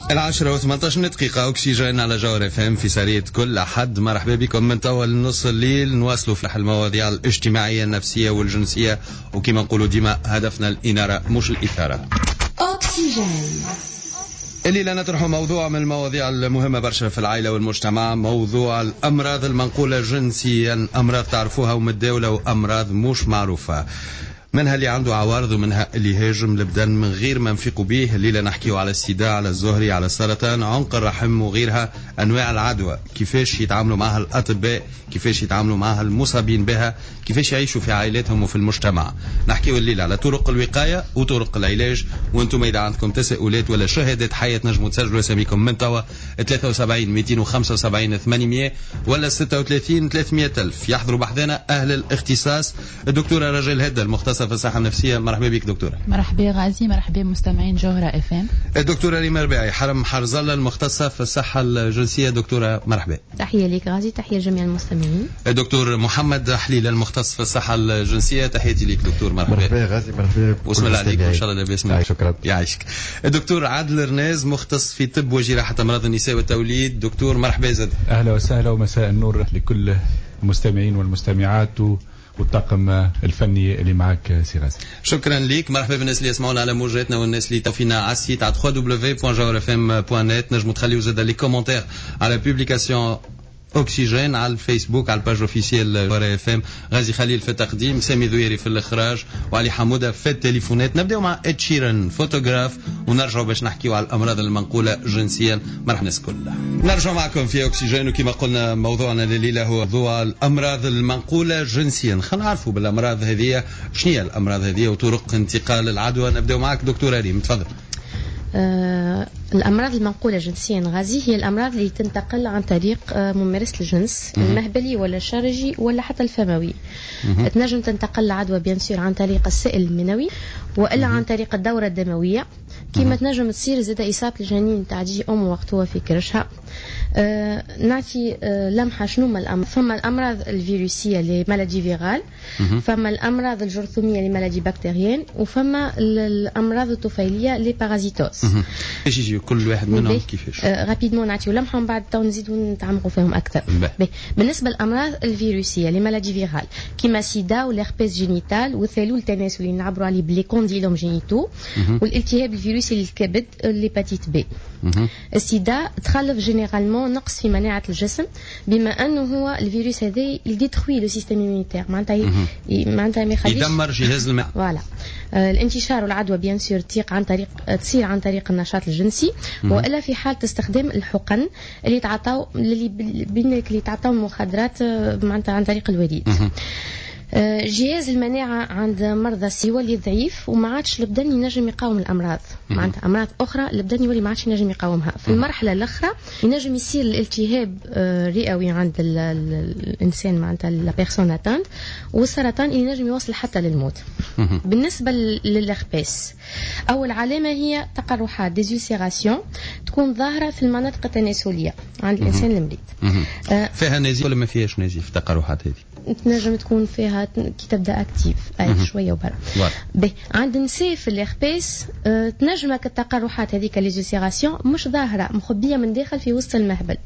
10:18 أكسجين على جوهر FM في سرية كل أحد. مرحبا بكم من طول نص الليل، نواصلوا في المواضيع الاجتماعية النفسية والجنسية، وكما نقولوا ديما هدفنا الإنارة مش الإثارة. أكسجين الليلة نطرح موضوع من المواضيع المهمة برشا في العائلة والمجتمع، موضوع الأمراض المنقولة جنسيا، أمراض تعرفوها ومتداولة وأمراض مش معروفة، منها اللي عنده عوارض ومنها اللي هاجم البدن من غير ما نفيقوا به. الليلة نحكيو على السيدا، على الزهري، على السرطان، عنق الرحم وغيرها أنواع العدوى، كيفاش يتعاملوا معها الأطباء، كيفاش يتعاملوا معها المصابين بها، كيفاش يعيشوا في عائلاتهم وفي المجتمع. نحكيو الليلة على طرق الوقاية وطرق العلاج، وانتم إذا عندكم تساؤلات ولا شهادات حية نجموا تسجلوا اساميكم من توا 73 275 800 ولا 36 300 ألف. يحضروا بحذنا أهل الاختصاص، الدكتورة رجل هدى المختصة في الصحة النفسية. مرحبا بك دكتورة. مرحبا غازي، مرحبا مستمعين جوهرة FM. الدكتورة ريما ربيعي حرم حرزلة المختصة في الصحة الجنسية. دكتورة مرحبا. تحية لك غازي، تحية لجميع المستمعين. الدكتور محمد حليل المختص في الصحة الجنسية. تحياتي لك دكتور. مرحبا. مرحبا غازي، مرحبا. بسم الله عليكم، ان شاء الله لاباس منك. شكرا. يعيشك. الدكتور عادل رناز مختص في طب وجراحة أمراض النساء والتوليد. دكتور مرحبا زاد. أهلا وسهلا ومساء النور لكل المستمعين والمستمعات والطاقم الفني اللي معك سي غازي. شكرا لك. مرحبا بالناس اللي يسمعونا على موجاتنا والناس اللي توفينا على السيت على www.jawrfm.net. نجموا تخليوا زاد لي كومنتير على بوبليكاسيون أكسجين على الفيسبوك، على الباج اوفيسيال جوهرة FM. غازي خليل في التقديم، سامي ذويري في الإخراج، وعلي حمودة في التليفونات. نبدأ مع إد شيران فوتوغراف ونرجعوا باش نحكيوا على الأمراض المنقولة جنسيا. مرحبا الناس كلها. نرجع معكم في أكسجين، وكما قلنا موضوعنا لليلة هو موضوع الأمراض المنقولة جنسيا. خلينا نعرفوا بالأمراض هذه شنو هي الأمراض هذه وطرق انتقال العدوى. نبدأ معك دكتورة ريم، تفضل. الأمراض المنقولة جنسيا غازي هي الأمراض اللي تنتقل عن طريق ممارسة الجنس المهبلي ولا الشرجي ولا حتى الفموي. تنجم تنتقل العدوى بيانسير عن طريق السائل المنوي وإلا عن طريق الدورة الدموية، كما تنجم تصير زاد إصابة الجنين تعدي أم وقتها في كرشها. نعطي لمحة شنو ما الأمراض. فما الأمراض الفيروسية اللي مالادي فيرال، فما الأمراض الجرثومية اللي مالادي بكتيريان، وفما الأمراض الطفيلية اللي بارازيتوس. ايش يجي كل واحد منهم كيفاش؟ رابيدمون نعطيو لمحة ومن بعد تو نزيدو نتعمقوا فيهم أكثر. بالنسبة للأمراض الفيروسية اللي مالادي فيرال كيما سيدا والهربيس جينيتال والثالول التناسلي اللي نعبروا عليه بلي كونديلوم جينيتو، والالتهاب الفيروسي للكبد الهيباتيت بي. السيدا تخلف جينيرالمون نقص في مناعة الجسم، بما أنه هو الفيروس هذا يديتروي لو سيستم إيمونيتير، معناتها ما يخليش يدمر جهاز المناعة. فوالا. الانتشار والعدوى بيان سور تصير عن طريق النشاط الجنسي، والا في حاله استخدام الحقن اللي تعطاو المخدرات معناتها عن طريق الوريد. جهاز المناعة عند مرضى يولي ضعيف وما عادش البدن ينجم يقاوم الأمراض. معناتها أمراض أخرى البدن يولي ما عادش ينجم يقاومها. في المرحلة الأخرى ينجم يصير الالتهاب رئوي عند الإنسان، معناتها لا بيرسون اتانت، والسرطان اللي ينجم يوصل حتى للموت. بالنسبة للإخباس، أول علامة هي تقرحات ديزوسيراسيون تكون ظاهرة في المناطق التناسلية عند الإنسان المريض. فيها نزيف ولا ما فيهاش نزيف التقرحات هذه؟ تنجم تكون فيها كي تبدا اكتيف شويه وبرا. عند النساء في الاخباس تنجم التقرحات هذيك ليزوسيراسيون مش ظاهره، مخبيه من داخل في وسط المهبل،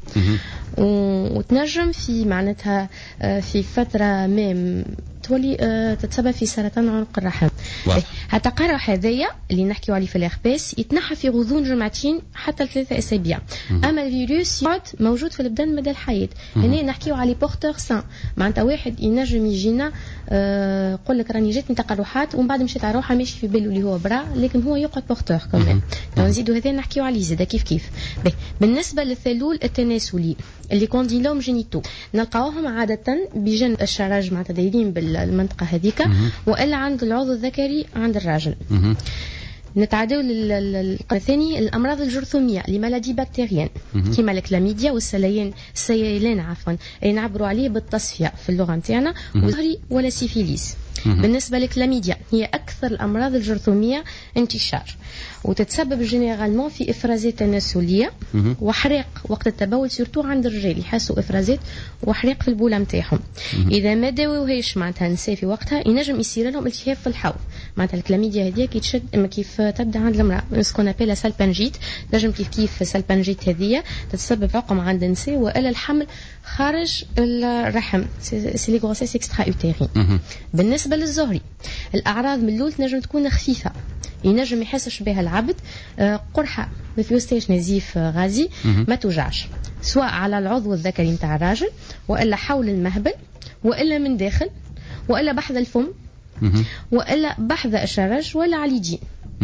وتنجم في معناتها في فتره ما تولي تتسبب في سرطان عنق الرحم. التقرح هذايا اللي نحكيو عليه في الاخباس يتنحى في غضون جمعتين حتى 3 أسابيع. اما الفيروس يقعد موجود في البدن مدى الحياه. هنا نحكيو على بورتور سان، معناتها واحد ينجم يجينا يقول لك راني جاتني تقرحات ومن بعد مشيت على روحها ماشي في باله اللي هو برا، لكن هو يقعد بورتور كمان. نزيدوا هذا نحكيو عليه زاد كيف. بالنسبه للثلول التناسلي اللي كونديلوم جينيتو نلقاوهم عاده بجن الشرج معناتها دايرين بالمنطقه هذيك، والا عند العضو الذكري عند الراجل. نتعداو الثاني الامراض الجرثوميه اللي مالادي بكتيريان كيما الكلاميديا والسيلان اللي نعبروا عليه بالتصفيه في اللغه نتاعنا، ولا سيفيليس. بالنسبة للكلاميديا هي أكثر الأمراض الجرثومية انتشار، وتتسبب جينيرالمون في إفرازات تناسلية وحريق وقت التبول، سورتو عند الرجال يحسوا إفرازات وحريق في البولة متاعهم. إذا ما داووهاش معناتها النساء في وقتها ينجم يصير لهم التهاب في الحوض. معناتها الكلاميديا هذه كي تشد كيف تبدا عند المرأة سكون ابيلا سالبانجيت، نجم كيف سالبانجيت هذه تتسبب عقم عند النساء والا الحمل خارج الرحم، سي لي غروسيس اكسترا اوتيرين. بالنسبة للزهري الأعراض من الأول تنجم تكون خفيفة، ينجم يحسش بها العبد قرحة بفيوستيش نزيف غازي ما توجعش، سواء على العضو الذكري نتاع الراجل وإلا حول المهبل وإلا من داخل وإلا بحذ الفم وإلا بحذ الشرج ولا على اليدين.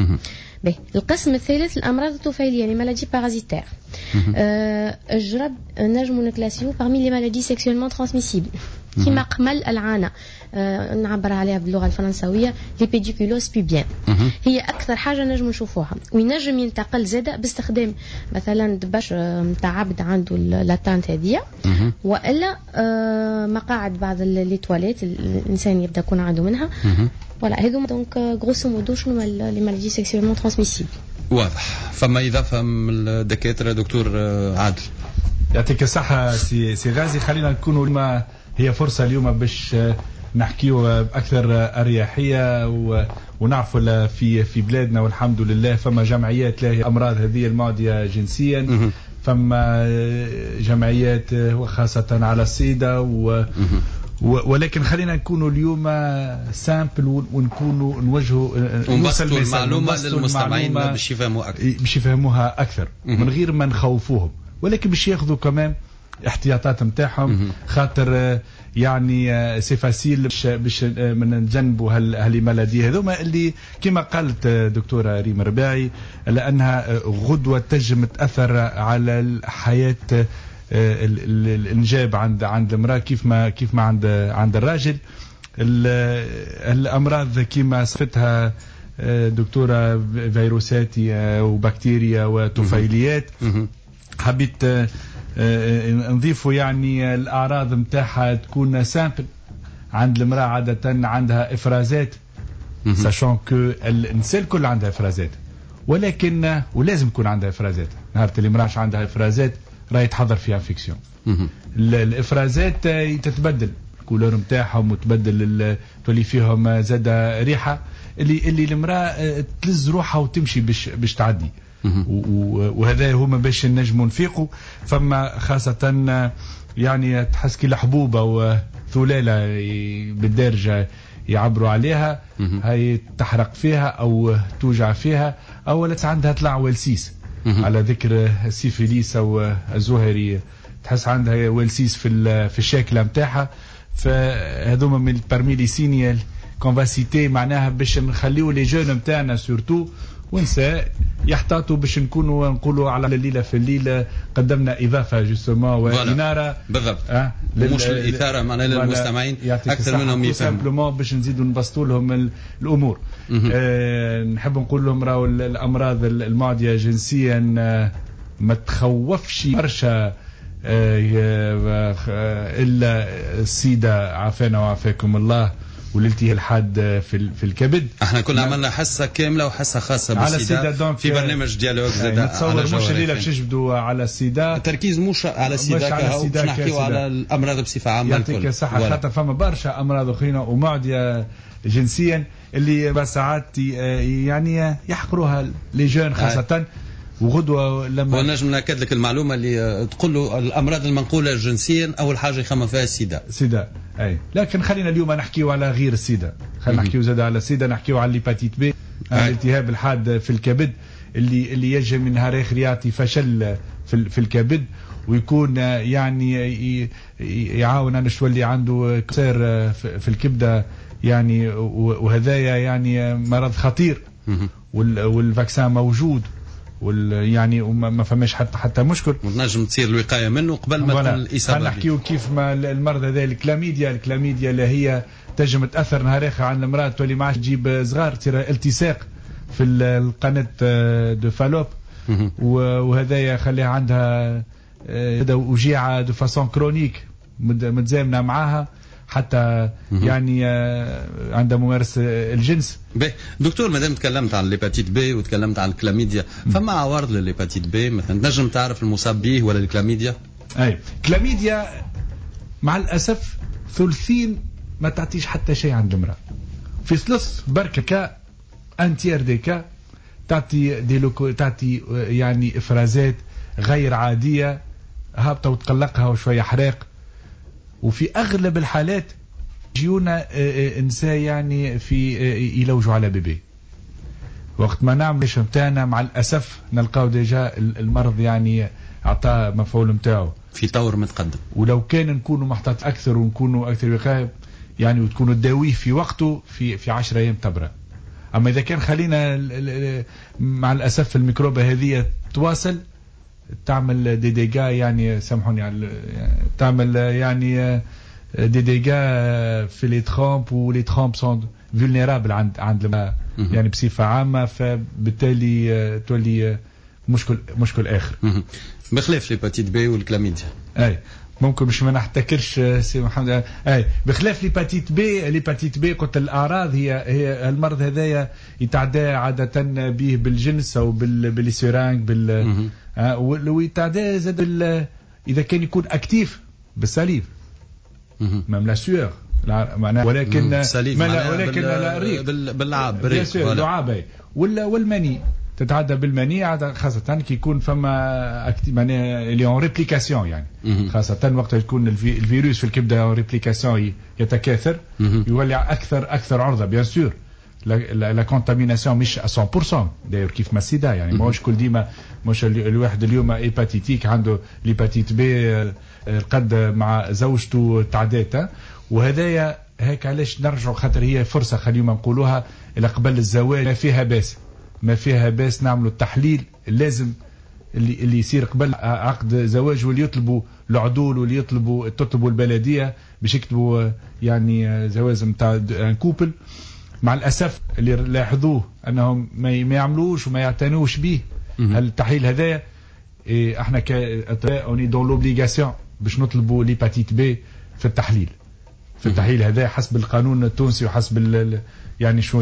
القسم الثالث الأمراض الطفيلية لي مالادي بارازيتير. الجرب نجم نكلاسيو parmi les maladies sexuellement transmissibles كيما قمل العانة، نعبر عليها باللغة الفرنسوية ليبيديكولوس بيبيان. هي أكثر حاجة نجم نشوفوها، وينجم ينتقل زادة باستخدام مثلا دباش متاع عبد عنده لاتانت هذية وإلا مقاعد بعض لي تواليت الإنسان يبدأ يكون عنده منها. ولا هذوما دونك غروسو مودو شنو لي مالادي سيكسيولمون ترانسميسيبل. واضح. فما إضافة من الدكاترة دكتور عادل؟ يعطيك الصحة سي غازي. خلينا نكونوا اليوم هي فرصة اليوم باش نحكيو بأكثر أريحية ونعرفوا في بلادنا والحمد لله فما جمعيات لها الأمراض هذه المعدية جنسيا، فما جمعيات وخاصة على السيدة ولكن خلينا نكونوا اليوم سامبل ونكونوا نوجهوا نوصلوا المعلومة للمستمعين باش يفهموها أكثر من غير ما نخوفوهم، ولكن باش ياخذوا كمان احتياطات نتاعهم، خاطر يعني سي فاسيل باش من نجنبوا هالمالادي هذوما اللي كما قالت دكتورة ريم رباعي لأنها غدوة تنجم تأثر على الحياة الإنجاب عند المرأة كيف ما عند الراجل. الأمراض كما صفتها دكتورة فيروساتي وبكتيريا وطفيليات، حبيت نضيفوا يعني الأعراض متاعها تكون سامبل. عند المرأة عادة عندها إفرازات، ساشون كو النساء الكل عندها إفرازات، ولكن ولازم يكون عندها إفرازات. نهار اللي مرأة عندها إفرازات راهي تحضر فيها انفكسيون. الإفرازات تتبدل الكولور متاعهم وتبدل تولي فيهم زاد ريحة اللي المرأة تلز روحها وتمشي باش تعدي. وهذا هما باش نجموا نفيقوا. فما خاصة يعني تحس كي الحبوبة وثلالة بالدارجة يعبروا عليها، هاي تحرق فيها أو توجع فيها أو عندها طلع والسيس. على ذكر السيفيليس أو الزهري تحس عندها والسيس في الشاكلة متاعها. فهذوما من البرميليسينيال كونفاسيتي معناها باش نخليو لي جون متاعنا سورتو ونساء يحتاطوا باش نقولوا على الليلة في الليلة قدمنا إضافة جسما وإنارة بالضبط. مش الإثارة معناها للمستمعين أكثر منهم يفهموا باش نزيدوا نبسطوا لهم الأمور. نحب نقول لهم راهو الأمراض المعدية جنسيا ما تخوفش برشا إلا السيدة عافانا وعافاكم الله والالتهاب الحاد في الكبد. احنا كنا عملنا حصه كامله وحصه خاصه بالسيدة في برنامج ديالوج زاد. نتصور مش الليله باش نجبدوا على السيدة، التركيز مش على السيدة باش نحكيوا على الامراض بصفه عامه. يعطيك الصحه. خاطر فما برشا امراض اخرين ومعديه جنسيا اللي ساعات يعني يحقروها لي جون خاصه. وغدوه لما ونجم ناكد لك المعلومه اللي تقول له الامراض المنقوله جنسيا اول حاجه يخمم فيها السيدة. اي لكن خلينا اليوم نحكيو على غير السيدة. خلينا نحكيو زاد على السيدة، نحكيو على الهيباتيت بي، الالتهاب الحاد في الكبد اللي يجي من نهار اخر يعطي فشل في الكبد ويكون يعني يعاون انه تولي عنده كسر في الكبده يعني. وهذايا يعني مرض خطير والفاكسان موجود يعني وما فماش حتى مشكل، ونجم تصير الوقايه منه قبل ما تكون الاصابه. نحكيو كيف ما المرض هذا الكلاميديا اللي هي تنجم تاثر نهار اخر على المراه تولي معاش تجيب صغار، تصير التصاق في القناه دو فالوب وهذا يخليها عندها وجيعه دو فاسون كرونيك متزامنه معاها حتى يعني عند ممارسة الجنس. دكتور مادام تكلمت عن الهيباتيت بي وتكلمت عن الكلاميديا، فما عوارض للهيباتيت بي مثلا تنجم تعرف المصاب به ولا الكلاميديا؟ اي كلاميديا مع الاسف ثلثين ما تعطيش حتى شيء عند المرأة، في ثلث بركة كا انتير دي كا تعطي تعطي يعني افرازات غير عادية هابطة وتقلقها وشوية حراق. وفي اغلب الحالات يجيونا انسان يعني في يلوجوا على بيبي، وقت ما نعمل الشيء نتاعنا مع الاسف نلقاو ديجا المرض يعني اعطاه مفعول نتاعو في طور متقدم. ولو كان نكونوا محتاط اكثر ونكونوا اكثر وقايه يعني وتكونوا تداويه في وقته في 10 ايام تبرأ. اما اذا كان خلينا مع الاسف الميكروبه هذه تواصل تعمل دي ديجا يعني سامحوني على تعمل يعني دي ديجا في لي ترامب ولي ترامب سون فولنيرابل عند يعني بصفه عامه، فبالتالي تولي مشكل اخر بخلاف الهيباتيت بي والكلاميديا. اي ممكن مش ما نحتكرش سي محمد. اي بخلاف الهيباتيت بي قلت الاعراض هي المرض هذايا يتعدى عاده به بالجنس او بالسيرانج ويتعدى زاد اذا كان يكون اكتيف بالسليف مام لا سيور معناها ولكن باللعاب اللعاب ولا والمني تتعدى بالمني عادة خاصة كي يكون فما معناها اللي اون ريبليكاسيون يعني خاصة وقت يكون الفيروس في الكبدة اون ريبليكاسيون يتكاثر يولي أكثر عرضة بيان سور لا كونتاميناسيون مش 100% داير كيف ما السيدا يعني ماهوش كل ديما مش الواحد اليوم هيباتيتيك عنده الهيباتيت بي قد مع زوجته تعدات وهدايا هيك علاش نرجعوا خاطر هي فرصة خلينا نقولوها إلى قبل الزواج ما فيها باس نعملوا التحليل اللازم اللي يصير قبل عقد زواج، واللي يطلبوا العدول واللي تطلبوا البلديه باش يكتبوا يعني زواج نتاع ان كوبل. مع الاسف اللي لاحظوه انهم ما يعملوش وما يعتنوش به التحليل هذايا. احنا كاطباء اوني دون لوبليغاسيون باش نطلبوا ليباتيت بي في التحليل هذا حسب القانون التونسي وحسب يعني شو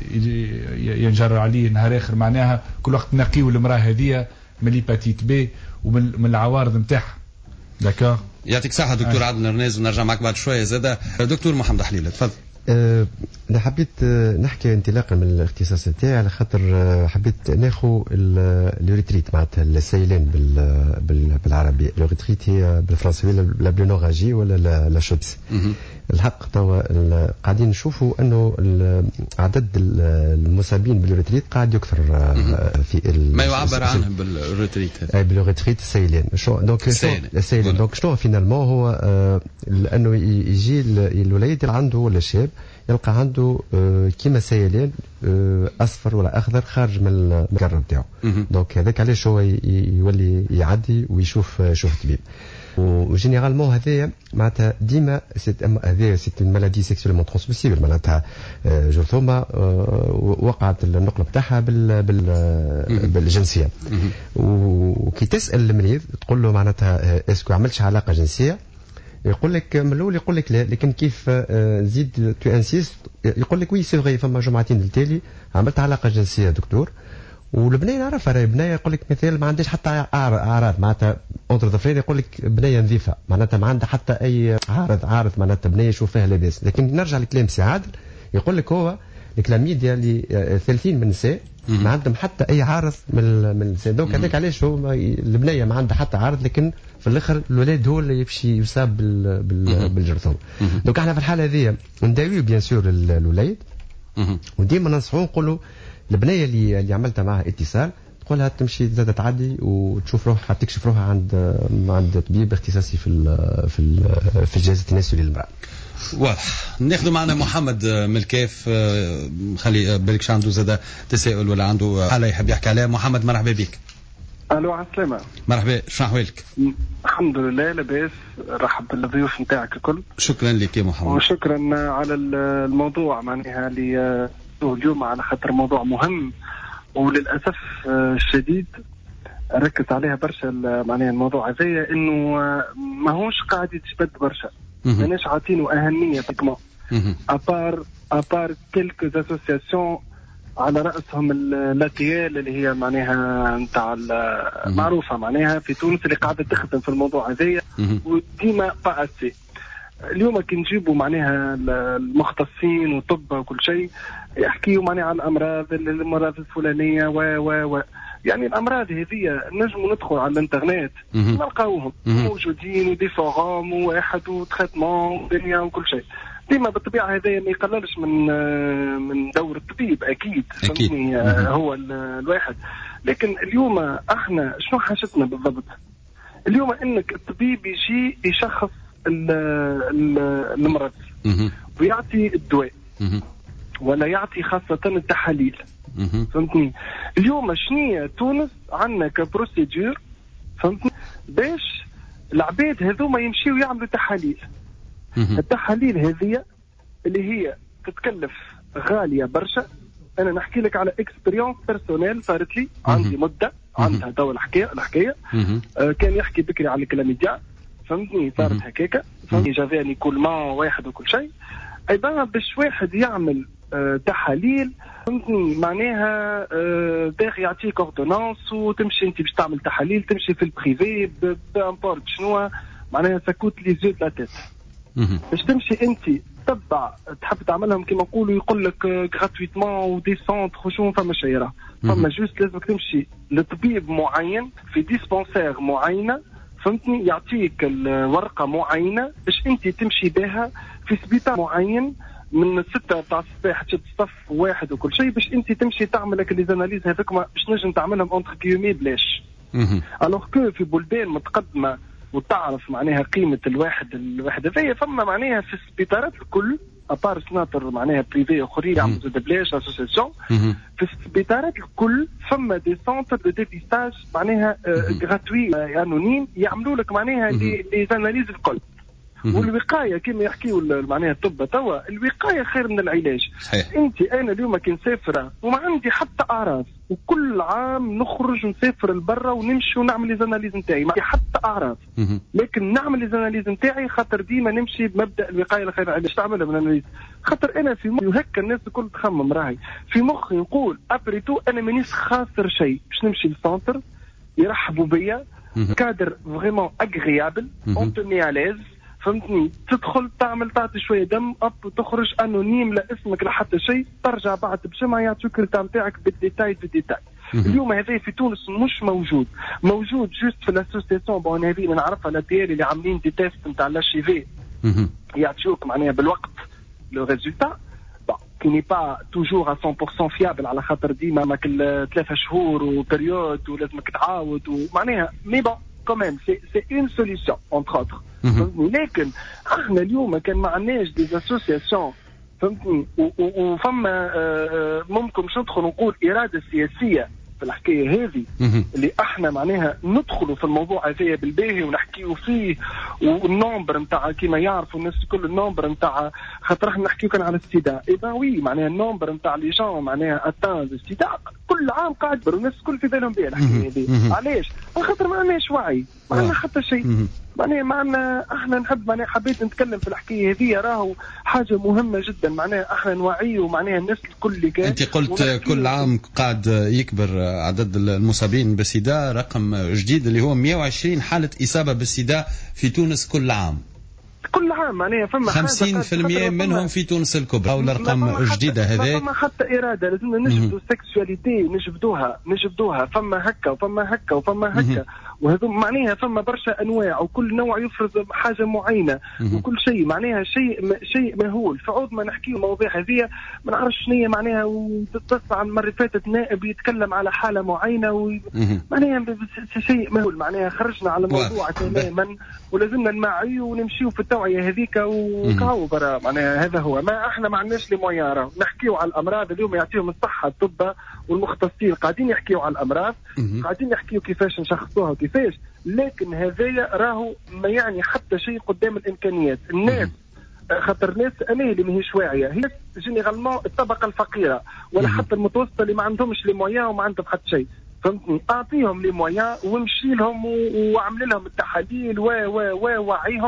ينجر عليه نهار اخر معناها كل وقت نقيو المراه هذه من ليباتيت بي ومن العوارض نتاعها. داكور يعطيك صحه دكتور عادل نرناز ونرجع معك بعد شويه زاده. دكتور محمد حليله تفضل. أنا حبيت نحكي انطلاقا من الاختصاص نتاعي على خاطر حبيت ناخذ اليوريتريت معناتها السيلان بالعربي. اليوريتريت هي بالفرنسية لا بلونوراجي ولا لا شوبس. الحق توا قاعدين نشوفوا انه عدد المصابين باليوريتريت قاعد يكثر في ما يعبر عنه باليوريتريت. باليوريتريت السيلان دونك السيلان دونك شنو فينالمون هو لانه يجي الوليد اللي عنده ولا شاب يلقى عنده كيما سيلان اصفر ولا اخضر خارج من القرن نتاعو. دونك هذاك علاش هو يولي يعدي ويشوف طبيب. وجينيرالمون هذايا معناتها ديما هذايا سيت اون مالادي سيكسوالمون ترانسميسيبل معناتها جرثومه وقعت النقله بتاعها بالجنسيه. وكي تسال المريض تقول له معناتها اسكو عملتش علاقه جنسيه يقول لك من الاول يقول لك لا، لكن كيف زيد تو انسيست يقول لك وي سي فغي فما جمعتين التالي عملت علاقه جنسيه دكتور. والبنيه نعرفها راهي بنيه يقول لك مثال ما عندهاش حتى اعراض معناتها اونتر ظفرين يقول لك بنيه نظيفه معناتها ما عندها حتى اي عارض معناتها بنيه يشوف فيها لاباس. لكن نرجع لكلام سي عادل يقول لك هو الكلاميديا اللي 30 من النساء ما عندهم حتى اي عارض من النساء. دونك هذاك علاش هو البنيه ما عندها حتى عارض لكن في الاخر الولاد هو اللي يمشي يصاب بالجرثومه. دونك احنا في الحاله هذه نداويو بيان سور الوليد وديما ننصحوا نقولوا البنيه اللي عملتها معها اتصال تقولها تمشي زاد تعدي وتشوف روحها تكشف روحها عند طبيب اختصاصي في الجهاز التناسلي للمراه. واضح. ناخذ معنا محمد من الكيف، خلي بالك عنده زاد تساؤل ولا عنده حاله يحب يحكي عليها. محمد مرحبا بك. الو على السلامه. مرحبا، شنو احوالك؟ الحمد لله لاباس. رحب بالضيوف نتاعك الكل. شكرا لك يا محمد. وشكرا على الموضوع معناها اللي اليوم على خاطر موضوع مهم وللاسف الشديد ركز عليها برشا معناها الموضوع هذايا انه ماهوش قاعد يتجبد برشا ماناش عاطينه اهميه تكمل ابار كيلكو اسوسياسيون على راسهم الاتيال اللي هي معناها نتاع معروفه معناها في تونس اللي قاعده تخدم في الموضوع هذايا وديما باسي. اليوم كي نجيبوا معناها المختصين والطب وكل شيء يحكيوا معناها عن الامراض الفلانيه و يعني الامراض هذه نجموا ندخل على الانترنت نلقاوهم موجودين ودي فوروم وواحد وتريتمون ودنيا وكل شيء. ديما بالطبيعه هذا ما يقللش من دور الطبيب اكيد. هو الواحد. لكن اليوم احنا شنو حاجتنا بالضبط؟ اليوم انك الطبيب يجي يشخص المرض ويعطي الدواء ولا يعطي خاصة التحاليل. فهمتني؟ اليوم شنية تونس عندنا كبروسيدور فهمتني باش العباد هذوما يمشيوا يعملوا تحاليل. التحاليل هذه اللي هي تتكلف غالية برشا. أنا نحكي لك على اكسبيريونس بيرسونيل صارت لي عندي مدة عندها دور الحكاية كان يحكي بكري على الكلاميديا فهمتني صارت هكاكا فهمتني جافاني كل ما واحد وكل شيء. أيضا باش واحد يعمل تحاليل فهمتني معناها داخل يعطيك اوردونانس وتمشي انت باش تعمل تحاليل تمشي في البريفي بامبورت شنو معناها ساكوت لي زو لا تيت باش تمشي انت تتبع تحب تعملهم كما نقولوا يقول لك غراتويتمون ودي سونتر وشو فما شيره فما جوست لازمك تمشي لطبيب معين في ديسبونسير معينه فهمتني يعطيك الورقه معينه باش انت تمشي بها في سبيطار معين من 6 تاع الصباح تشد صف واحد وكل شيء باش انت تمشي تعمل لك لي زاناليز هذوك باش نجم تعملهم اونتر كيومي بلاش. الوغ كو في بلدان متقدمه وتعرف معناها قيمه الواحد هذايا فما معناها في السبيطارات الكل ابار سناتر معناها بريفي اخرين يعملوا زاد بلاش اسوسيسيون في السبيطارات الكل فما دي سونتر دو ديبيستاج معناها غراتوي انونيم يعملوا لك معناها لي زاناليز الكل. والوقايه كما يحكيوا معناها الطب توا الوقايه خير من العلاج. انت انا اليوم كي نسافر وما عندي حتى اعراض وكل عام نخرج نسافر لبرا ونمشي ونعمل لي زاناليز نتاعي ما حتى اعراض لكن نعمل لي زاناليز نتاعي خاطر ديما نمشي بمبدا الوقايه خير من العلاج. تعملها من الاناليز خاطر انا في مخي وهكا الناس الكل تخمم راهي في مخي نقول ابريتو انا مانيش خاسر شيء باش نمشي للسونتر يرحبوا بيا كادر فريمون اغريابل اونتوني اليز فهمتني تدخل تعمل تعطي شويه دم اب وتخرج انونيم لا اسمك لا حتى شيء ترجع بعد بجمعه يعطيك التام تاعك بالديتاي. اليوم هذا في تونس مش موجود جوست في الاسوسياسيون بون هذه اللي نعرفها الاتيال اللي عاملين دي تيست نتاع لاشيفي يعطيوك معناها بالوقت لو ريزولتا كي ني با توجور 100% فيابل على خاطر ديما ماك 3 شهور وبريود ولازمك تعاود ومعناها مي بون كوميم سي اون سوليسيون اونتر اوتر. لكن احنا اليوم كان ما عندناش دي اسوسياسيون فهمتني وفما ممكن مش ندخل نقول اراده سياسيه في الحكايه هذه اللي احنا معناها ندخلوا في الموضوع هذايا بالباهي ونحكيوا فيه والنومبر نتاع كيما يعرفوا الناس كل النومبر نتاع خاطر احنا نحكيو كان على السيدا وي معناها النومبر نتاع لي جون معناها اتان السيدا كل عام قاعد يكبر والناس الكل في بالهم بها الحكايه هذه. علاش؟ خاطر ما عندناش وعي ما عندنا حتى شيء معناها معنا احنا نحب معناها حبيت نتكلم في الحكايه هذه راهو حاجه مهمه جدا معناها احنا نوعيوا معناها الناس الكل اللي كان انت قلت كل عام قاعد يكبر عدد المصابين بالسيدا رقم جديد اللي هو 120 حاله اصابه بالسيدا في تونس كل عام معناها فما 50% منهم في تونس الكبرى والارقام جديده هذه فما حتى اراده لازمنا نجبدوا السكسواليتي نجبدوها فما هكا وفما هكا وفما هكا وهذو معناها فما برشا انواع وكل نوع يفرض حاجه معينه وكل شيء معناها شيء مهول. فعود ما نحكيو المواضيع هذه ما نعرفش شنو معناها وتتصل المره اللي فاتت نائب يتكلم على حاله معينه معناها شيء مهول معناها خرجنا على الموضوع تماما ولازمنا نمعيو ونمشيو في التوعيه هذيك وكاو برا معناها هذا هو ما احنا ما عندناش لي مويان نحكيو على الامراض اليوم يعطيهم الصحه الطب والمختصين قاعدين يحكيو على الامراض قاعدين يحكيو كيفاش نشخصوها وكيفاش لكن هذايا راهو ما يعني حتى شيء قدام الامكانيات. الناس خاطر الناس انا اللي ماهيش واعيه هي جينيرالمون الطبقه الفقيره ولا حتى المتوسطه اللي ما عندهمش لي مويان وما عندهم حتى شيء فهمتني اعطيهم لي مويان وامشي لهم واعمل لهم التحاليل ووعيهم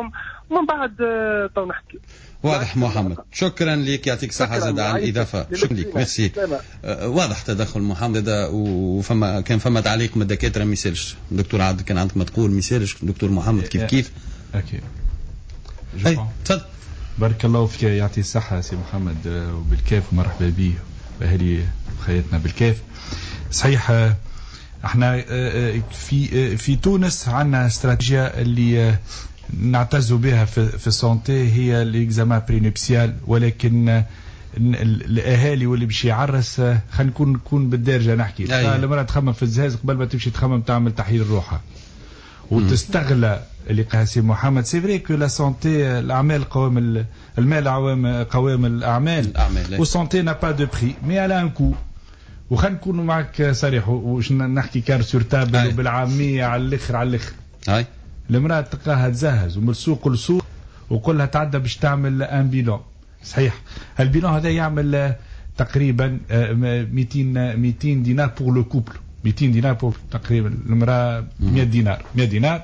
ومن بعد تو نحكي. واضح محمد، شكرا لك، يعطيك الصحة زاد على الإضافة. شكرا لك، ميرسي. واضح تدخل محمد هذا، وفما كان تعليق من الدكاترة ما يسالش. دكتور عبد كان عندك ما تقول ما يسالش، دكتور محمد كيف أكيد. أي تفضل. بارك الله فيك، يعطي الصحة سي محمد وبالكاف، ومرحبا به وأهلي خياتنا بالكاف. صحيح احنا في تونس عندنا استراتيجية اللي نعتز بها في السونتي، هي الاكزامان برينوبسيال، ولكن الاهالي واللي باش يعرس خلينا نكون بالدارجه نحكي. المرأة تخمم في الزهاز قبل ما تمشي تخمم تعمل تحليل روحها وتستغلى اللي قال سي محمد. سي فري كو لا سونتي، الاعمال قوام المال قوام الاعمال، والسونتي نا با دو بري مي على ان كو. وخلينا نكونوا معك صريح وش نحكي كار سور تابل وبالعاميه على الاخر. هاي المرأة تلقاها تزهز ومن السوق للسوق وكلها تعدى باش تعمل ان بيلون. صحيح البيلون هذا يعمل تقريبا 200 دينار بور لو كوبل، 200 دينار بور تقريبا المرأة 100 دينار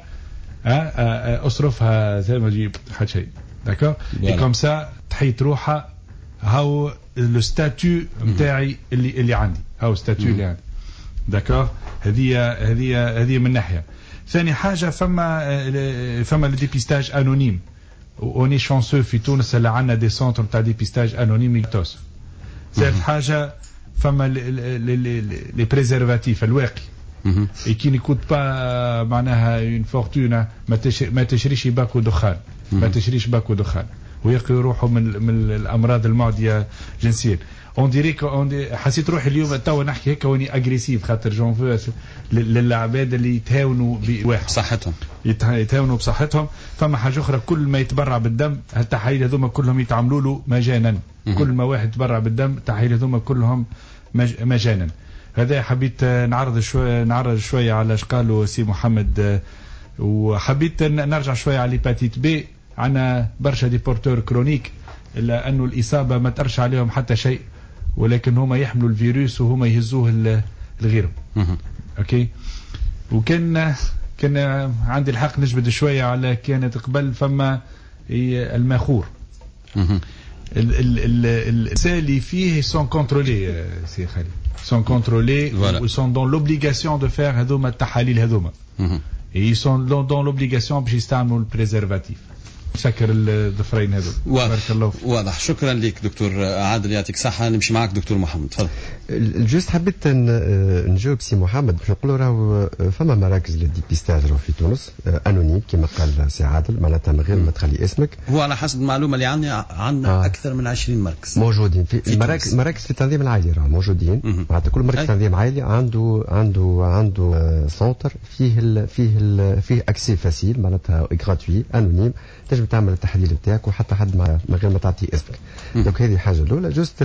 اصرفها زي ما تجيب حد شيء. داكور اي كوم سا تحيط روحها. هاو لو ستاتيو نتاعي اللي عندي، هاو ستاتيو اللي عندي. داكور هذه من ناحيه. ثاني حاجه فما الديبيستاج انونيم، اوني شانسو في تونس اللي عندنا دي سونتر تاع ديبيستاج انونيم يتوس. ثالث حاجه فما لي بريزرفاتيف الواقي، كي نكوت با معناها اون فورتونا، ما تشريش باكو دخان، ما تشريش باكو دخان ويقي روحه من الامراض المعديه جنسيا. اون ديريك حسيت روحي اليوم توا نحكي هيك واني اجريسيف، خاطر جون فو للعباد اللي يتهاونوا بواحد بصحتهم، يتهاونوا بصحتهم. فما حاجه اخرى، كل ما يتبرع بالدم التحاليل هذوما كلهم يتعاملوا له مجانا. كل ما واحد يتبرع بالدم التحاليل هذوما كلهم مجانا. هذا حبيت نعرض شويه على اش قالوا سي محمد. وحبيت نرجع شويه على الهيباتيت بي. عندنا برشا ديبورتور كرونيك الا انه الاصابه ما ترش عليهم حتى شيء، ولكن هما يحملوا الفيروس وهما يهزوه لغيرهم. اوكي. وكان عندي الحق نجبد شويه على كانت قبل فما الماخور. اللي فيه سون كونترولي سي خالد، سون كونترولي و سون دون لوبليغاسيون دو فير هذوما التحاليل هذوما. اي سون دون لوبليغاسيون باش يستعملوا البريزرفاتيف. شكر الضفرين هذول. واضح. شكرا لك دكتور عادل، يعطيك صحة. نمشي معك دكتور محمد، تفضل. جوست حبيت نجاوب سي محمد باش نقولوا راهو فما مراكز للديبيستاج في تونس انونيم كما قال سي عادل، معناتها من غير ما تخلي اسمك. هو على حسب المعلومة اللي عندنا أكثر من 20 مركز موجودين في مراكز في التنظيم العائلي، راه موجودين. معناتها كل مركز تنظيم عائلي عنده سونتر فيه اكسي فاسيل، معناتها غراتوي انونيم، تنجم تعمل التحليل نتاعك وحتى حد من غير ما تعطي اسمك. دونك هذه الحاجه الاولى. جوست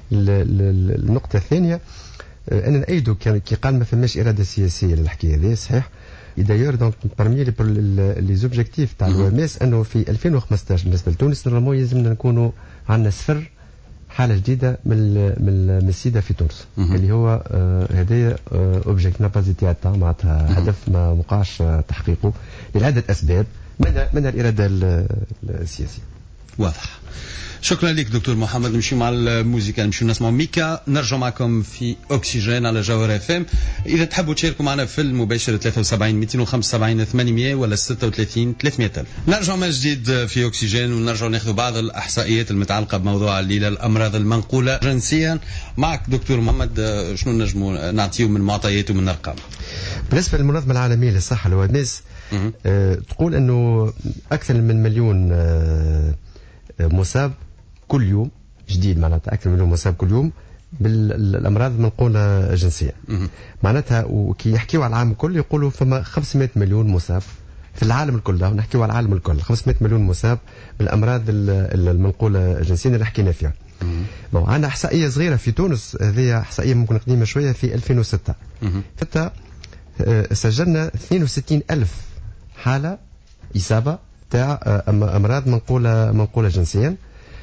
النقطه الثانيه انا نأيدوا كي قال ما فماش اراده سياسيه للحكايه هذه. صحيح. دايور دونك بارمي لي زوبجيكتيف تاع الوامس انه في 2015 بالنسبه لتونس نورمالمون يلزمنا نكونوا عندنا صفر حاله جديده من السيده في تونس، اللي هو هذايا اوبجيكت نابازيتياتا، معناتها هدف ما وقعش تحقيقه لعده اسباب من الاراده السياسيه. واضح. شكرا لك دكتور محمد. نمشي مع الموسيقى، نمشي نسمع ميكا، نرجع معكم في أكسجين على جوهر اف ام. إذا تحبوا تشاركوا معنا في المباشر 73 275 800 ولا 36 300. نرجع من جديد في أكسجين ونرجع ناخذ بعض الإحصائيات المتعلقة بموضوع الليلة، الأمراض المنقولة جنسيا. معك دكتور محمد، شنو نجموا نعطيو من معطيات ومن أرقام؟ بالنسبة للمنظمة العالمية للصحة الوامس تقول أنه أكثر من مليون مصاب كل يوم جديد، معناتها أكثر من مليون مصاب كل يوم بالأمراض المنقولة جنسيا. معناتها وكي يحكيوا على العالم الكل يقولوا فما 500 مليون مصاب في العالم الكل. نحكيوا على العالم الكل 500 مليون مصاب بالأمراض المنقولة جنسيا اللي حكينا فيها. عندنا إحصائية صغيرة في تونس، هذه إحصائية ممكن قديمة شوية، في 2006 حتى سجلنا 62 ألف حالة إصابة تاع أمراض منقولة جنسيا.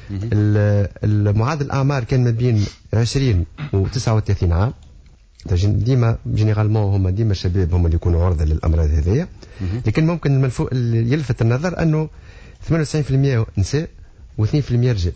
المعادل الأعمار كان ما بين 20 و 39 عام. ديما جينيرالمون هما ديما الشباب هما اللي يكونوا عرضة للأمراض هذه. لكن ممكن يلفت النظر أنه 98% نساء و2% رجال.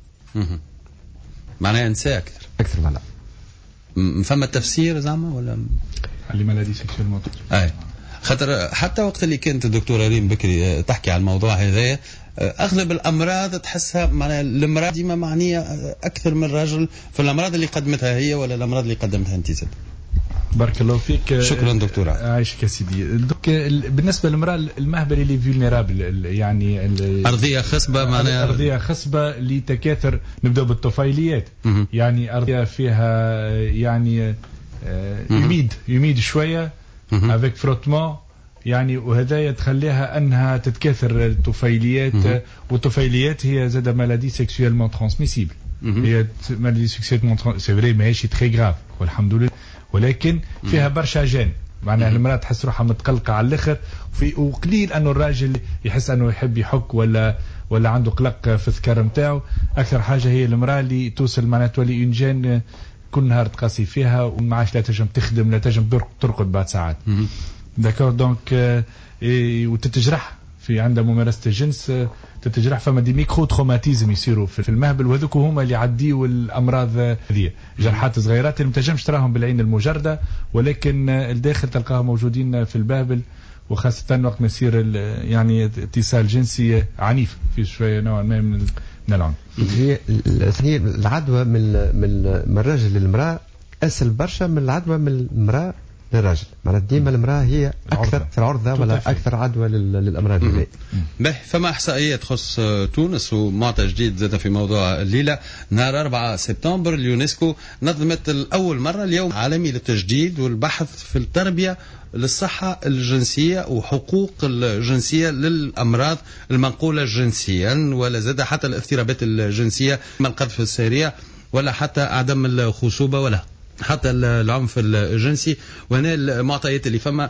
معناها نساء اكثر فوالا. فما تفسير زعما ولا اللي مالادي سيكسيول اي خاطر حتى وقت اللي كانت الدكتوره ريم بكري تحكي على الموضوع هذا اغلب الامراض تحسها معناها المراه ديما معنيه اكثر من الرجل في الامراض اللي قدمتها هي ولا الامراض اللي قدمتها انت زاد. بارك الله فيك. شكرا دكتورة. عايشك يا سيدي. بالنسبه للمراه المهبل اللي فيلنيرابل يعني ارضيه خصبه معناها ارضيه خصبه لتكاثر. نبدا بالطفيليات يعني ارضيه فيها يعني يميد شويه افيك فروتمون يعني وهذا تخليها انها تتكاثر الطفيليات. والطفيليات هي زاد مالادي سيكسويلمون ترانسميسيبل. هي مالادي سيكسويلمون سي فري ماهيش تري غراف والحمد لله ولكن فيها برشا جان. معناها المرأة تحس روحها متقلقة على الاخر وقليل انه الراجل يحس انه يحب يحك ولا عنده قلق في الذكر نتاعو. اكثر حاجة هي المرأة اللي توصل معناها تولي اون جان كل نهار تقاسي فيها وما عادش لا تنجم تخدم لا تنجم ترقد بعد ساعات. داكور دونك وتتجرح في عندها ممارسة الجنس تتجرح. فما دي ميكرو تروماتيزم يصيروا في المهبل وهذوك هما اللي يعديوا الامراض هذه. جرحات صغيرات اللي ما تنجمش تراهم بالعين المجرده ولكن الداخل تلقاهم موجودين في البابل وخاصه وقت ما يصير يعني اتصال جنسي عنيف في شويه نوعا ما من العنف. هي العدوى من الرجل للمراه اسهل برشا من العدوى من المراه للراجل. معناتها ديما المراه هي اكثر في العرضه ولا اكثر عدوى للامراض هذه. فما احصائيه تخص تونس ومعطى جديد زاد في موضوع الليله. نهار 4 سبتمبر اليونسكو نظمت الاول مره اليوم العالمي للتجديد والبحث في التربيه للصحه الجنسيه وحقوق الجنسيه للامراض المنقوله جنسيا ولا زاد حتى الاضطرابات الجنسيه من القذف السريع ولا حتى عدم الخصوبه ولا حتى العنف الجنسي. وهنا المعطيات اللي فما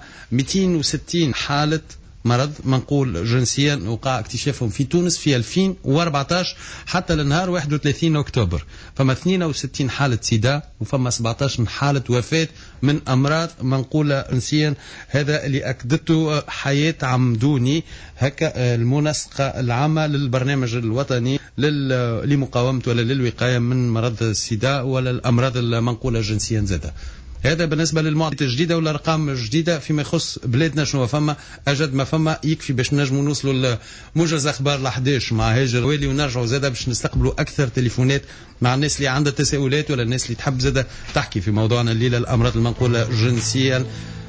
260 حالة مرض منقول جنسيا وقع اكتشافهم في تونس في 2014 حتى لنهار 31 أكتوبر. فما 62 حالة سيدا وفما 17 حالة وفاة من أمراض منقولة جنسيا. هذا اللي أكدته حياة عمدوني هكا المنسقة العامة للبرنامج الوطني لمقاومة ولا للوقاية من مرض السيدا ولا الأمراض المنقولة جنسيا زادة. هذا بالنسبة للمعطيات الجديدة والأرقام الجديدة فيما يخص بلادنا. شنو فما أجد ما فما يكفي باش نجموا نوصلوا لموجز أخبار ل11 مع هاجر ويلي ونرجعوا زادة باش نستقبلوا أكثر تليفونات مع الناس اللي عندها تساؤلات ولا الناس اللي تحب زادة تحكي في موضوعنا الليلة الأمراض المنقولة جنسيا.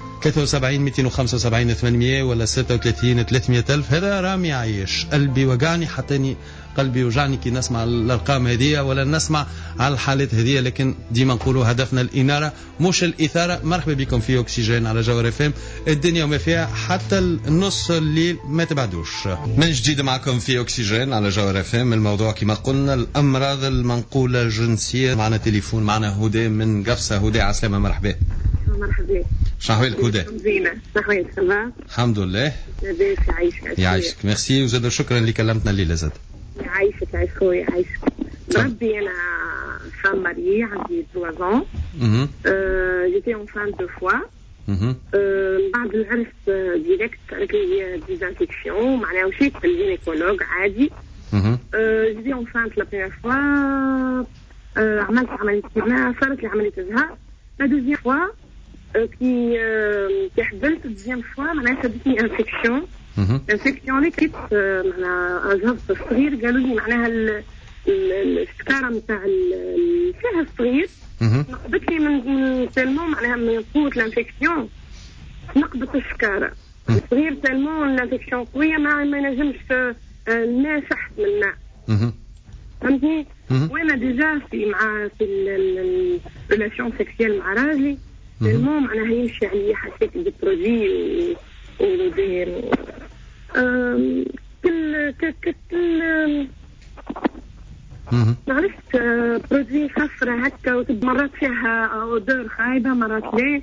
73 275 800 ولا 36 300 ألف. هذا رامي عايش قلبي وجعني حتى قلبي وجعني كي نسمع الأرقام هذه ولا نسمع على الحالات هذه. لكن ديما نقولوا هدفنا الإنارة مش الإثارة. مرحبا بكم في أكسجين على جوهر FM الدنيا وما فيها حتى النص الليل ما تبعدوش. من جديد معكم في أكسجين على جوهر FM. الموضوع كما قلنا الأمراض المنقولة جنسيا. معنا تليفون معنا هدى من قفصة. هدى عسلامة مرحبا. مرحبا. شنو احوالك هدى؟ زينة. صحيح تمام. الحمد لله. لاباس يعيشك. يعيشك ميرسي وزاد شكرا اللي كلمتنا الليلة زاد. يعيشك عايش خويا يعيشك. ربي أنا فام ماريي عندي 3 ans. جيتي اونفان 2 fois. بعد العرس ديريكت قالت لي ديزانفيكسيون معناها مشيت للجينيكولوج عادي. جيتي اونفان لا بروميير فوا عملت عملية ما صارت لي عملية إزهاق. لا دوزيام فوا كي حبلت الدوزيام فوا معناها شدتني انفكسيون. انفكسيون اللي كنت معناها جهاز صغير قالوا لي معناها السكارة نتاع فيها الصغير نقبت لي من تلمون معناها من قوة الانفكسيون نقبت السكارة الصغير تلمون الانفكسيون قوية ما ينجمش الماء شحت من الماء. فهمتني؟ وانا ديجا في الريلاسيون سيكسيال مع راجلي تلمون معناها يمشي عليا حسيت بالبرودوي ودير كل عرفت برودوي خفرة هكا مرات فيها اودور خايبة مرات لا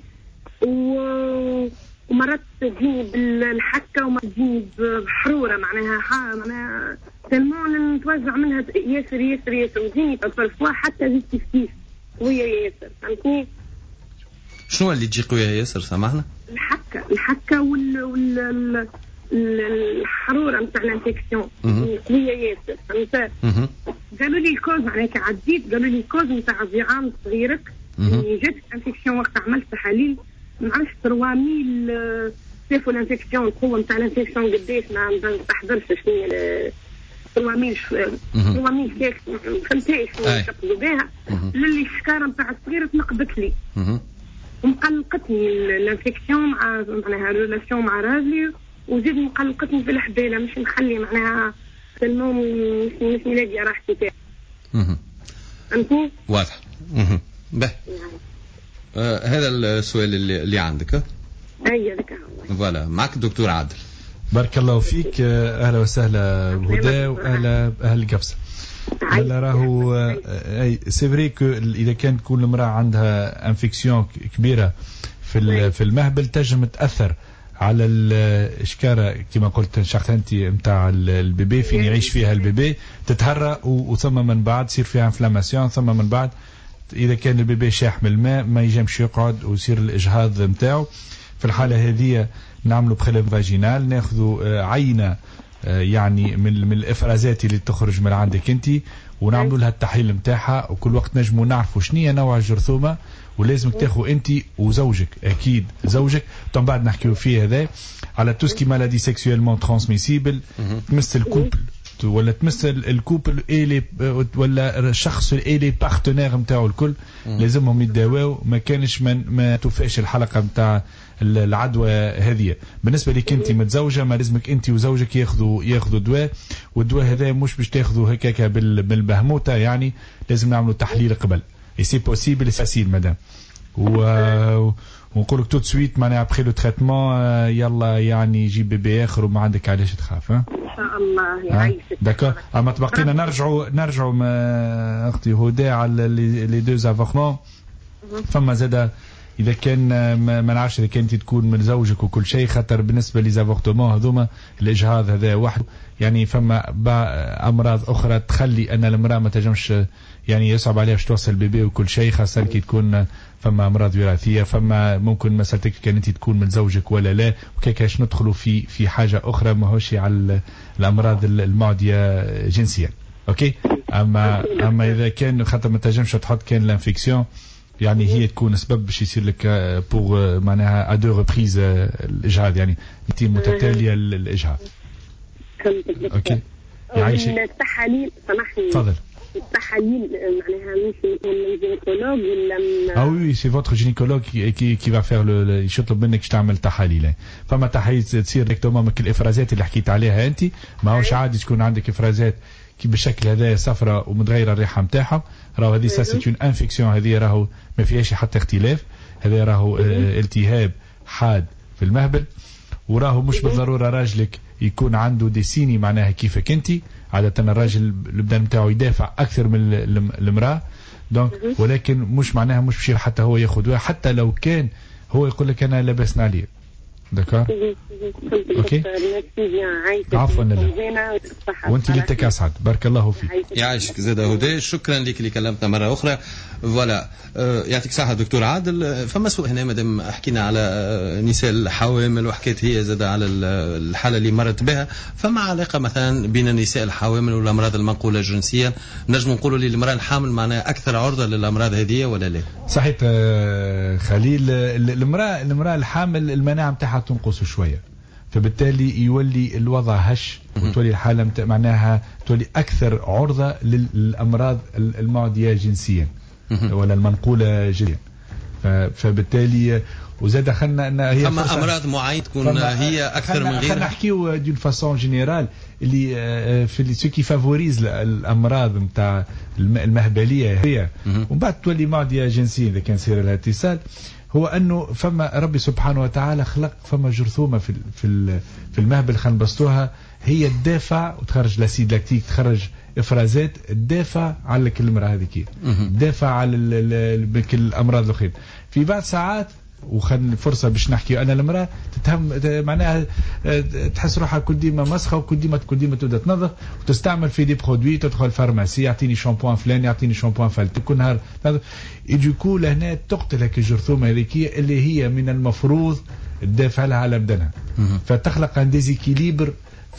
ومرات تجيني بالحكة ومرات تجيني بحرورة معناها تلمون نتوزع منها ياسر وتجيني بالفوا حتى زيت كيف قوية ياسر. فهمتني؟ شنو اللي تجي قوية ياسر سامحنا؟ الحكة الحروره نتاع الانفكسيون قويه ياسر، فهمت؟ قالوا لي الكوز معناها كي عديت قالوا لي الكوز نتاع الزعام صغيرك يعني جات انفكسيون وقت عملت تحاليل ما نعرفش 3000 شافوا الانفكسيون القوه نتاع الانفكسيون قداش ما نستحضرش شنو هي 3000 كيك ما فهمتهاش شنو يقصدوا بها. للي الشكاره نتاع الصغيره تنقبت لي ومقلقتني الانفكسيون مع معناها ريلاسيون مع راجلي، وزيد مقلقتني في الحباله مش نخلي معناها النوم مش نلاقي راحتي فيها. فهمتني؟ واضح. به هذا السؤال اللي عندك. اي هذاك هو. فوالا معك الدكتور عادل. بارك الله فيك. اهلا وسهلا بهدى واهلا اهل قفصه. هلا راهو سي فري كو اذا كانت تكون المراه عندها انفكسيون كبيره في المهبل تنجم تاثر على الشكاره كما قلت شخصنتي نتاع البيبي فين يعيش فيها البيبي تتهرى وثم من بعد يصير فيها انفلاماسيون، ثم من بعد اذا كان البيبي شاح من الماء ما يجمش يقعد ويصير الاجهاض نتاعو. في الحاله هذه نعملوا بخلم فاجينال، ناخذوا عينه يعني من الافرازات اللي تخرج من عندك انت ونعملوا لها التحليل نتاعها، وكل وقت نجموا نعرفوا شنو هي نوع الجرثومه، ولازمك تاخذوا انت وزوجك اكيد زوجك من بعد نحكيو فيه هذا على توسكي مالادي سيكسويلمون ترانسميسيبل تمس الكوبل ولا تمس الكوبل ولا الشخص اللي بارتنير نتاعو الكل لازمهم يتداواو. ما كانش ما توفاش الحلقه نتاع العدوى هذه. بالنسبه لك انت متزوجه ما لازمك انت وزوجك ياخذوا دواء، والدواء هذا مش باش تاخذوا هكاك بالبهموته، يعني لازم نعملوا تحليل قبل. اي سي بوسيبل فاسيل مدام ونقول لك توت سويت معناها ابخي لو تريتمون يلا يعني جيب بيبي اخر وما عندك علاش تخاف. ان شاء الله يعيشك. داكور. اما تبقينا نرجعوا ما اختي هدى على لي دو افورمون. فما زاد اذا كان ما نعرفش اذا كانت تكون من زوجك وكل شيء، خاطر بالنسبه لي زافورتمون هذوما الاجهاض هذا وحده يعني فما امراض اخرى تخلي ان المراه ما تنجمش يعني يصعب عليها باش توصل البيبي وكل شيء، خاصه كي تكون فما امراض وراثيه، فما ممكن مسألتك كان انت تكون من زوجك ولا لا، وكيكاش ندخلوا في حاجه اخرى ماهوش على الامراض المعديه جنسيا. اوكي. اما اذا كان خاطر ما تنجمش تحط كان الانفكسيون يعني هي تكون سبب باش يصير لك بور معناها ادو ريبريز الاجهاض، يعني انت متتاليه الاجهاض. اوكي. يعيشك. التحاليل سامحني. تفضل. التحاليل معناها مش من جينيكولوج ولا وي سي فوتر جينيكولوج كي فا فير يطلب منك تعمل تحاليل. فما تحاليل تصير ديريكتومون من الافرازات اللي حكيت عليها انت، ماهوش عادي تكون عندك افرازات كي بالشكل هذا صفراء ومتغيره الريحه نتاعها، راهو هذه سا سي اون انفكسيون، هذه راهو ما فيهاش حتى اختلاف، هذا راهو التهاب حاد في المهبل، وراهو مش بالضروره راجلك يكون عنده ديسيني معناها كيفك انت. عاده الراجل البدن نتاعو يدافع اكثر من المراه دونك، ولكن مش معناها مش بشير حتى هو ياخذ، حتى لو كان هو يقول لك انا لابسنا عليه. دكار. اوكي. عفوا لله. وانت ليتك اسعد. بارك الله فيك. يعيشك زاد هدى. شكرا لك اللي كلمتنا مره اخرى. فوالا يعطيك الصحه دكتور عادل. فما سؤال هنا مادام حكينا على نساء الحوامل وحكيت هي زاد على الحاله اللي مرت بها، فما علاقه مثلا بين النساء الحوامل والامراض المنقوله جنسيا؟ نجم نقولوا لي المراه الحامل معناها اكثر عرضه للامراض هذه ولا لا؟ صحيح خليل. المراه الحامل المناعه نتاعها تنقص شويه، فبالتالي يولي الوضع هش وتولي الحاله معناها تولي اكثر عرضه للامراض المعديه جنسيا ولا المنقوله جنسيا. فبالتالي وزاد دخلنا ان هي اما امراض معينه تكون هي اكثر من غيرها. خلينا نحكيو دون فاسون جينيرال اللي في سو كي فافوريز الامراض نتاع المهبليه هي ومن بعد تولي معديه جنسيا اذا كان يصير لها اتصال، هو انه فما ربي سبحانه وتعالى خلق فما جرثومه في المهبل خنبسطوها هي تدافع وتخرج لاسيد لاكتيك، تخرج افرازات تدافع على المراه هذيك، تدافع على الامراض الاخرى. في بعض ساعات وخلنا فرصه باش نحكي انا المراه تتهم معناها تحس روحها كل ديما مسخه وكل ديما تبدا تنظف وتستعمل في دي برودوي، تدخل فارماسي يعطيني شامبوان فلان يعطيني شامبوان فلان كل نهار ديكو لهنا تقتلك الجرثومه هذيك اللي هي من المفروض تدافع لها على بدنها، فتخلق ان ديزيكيليبر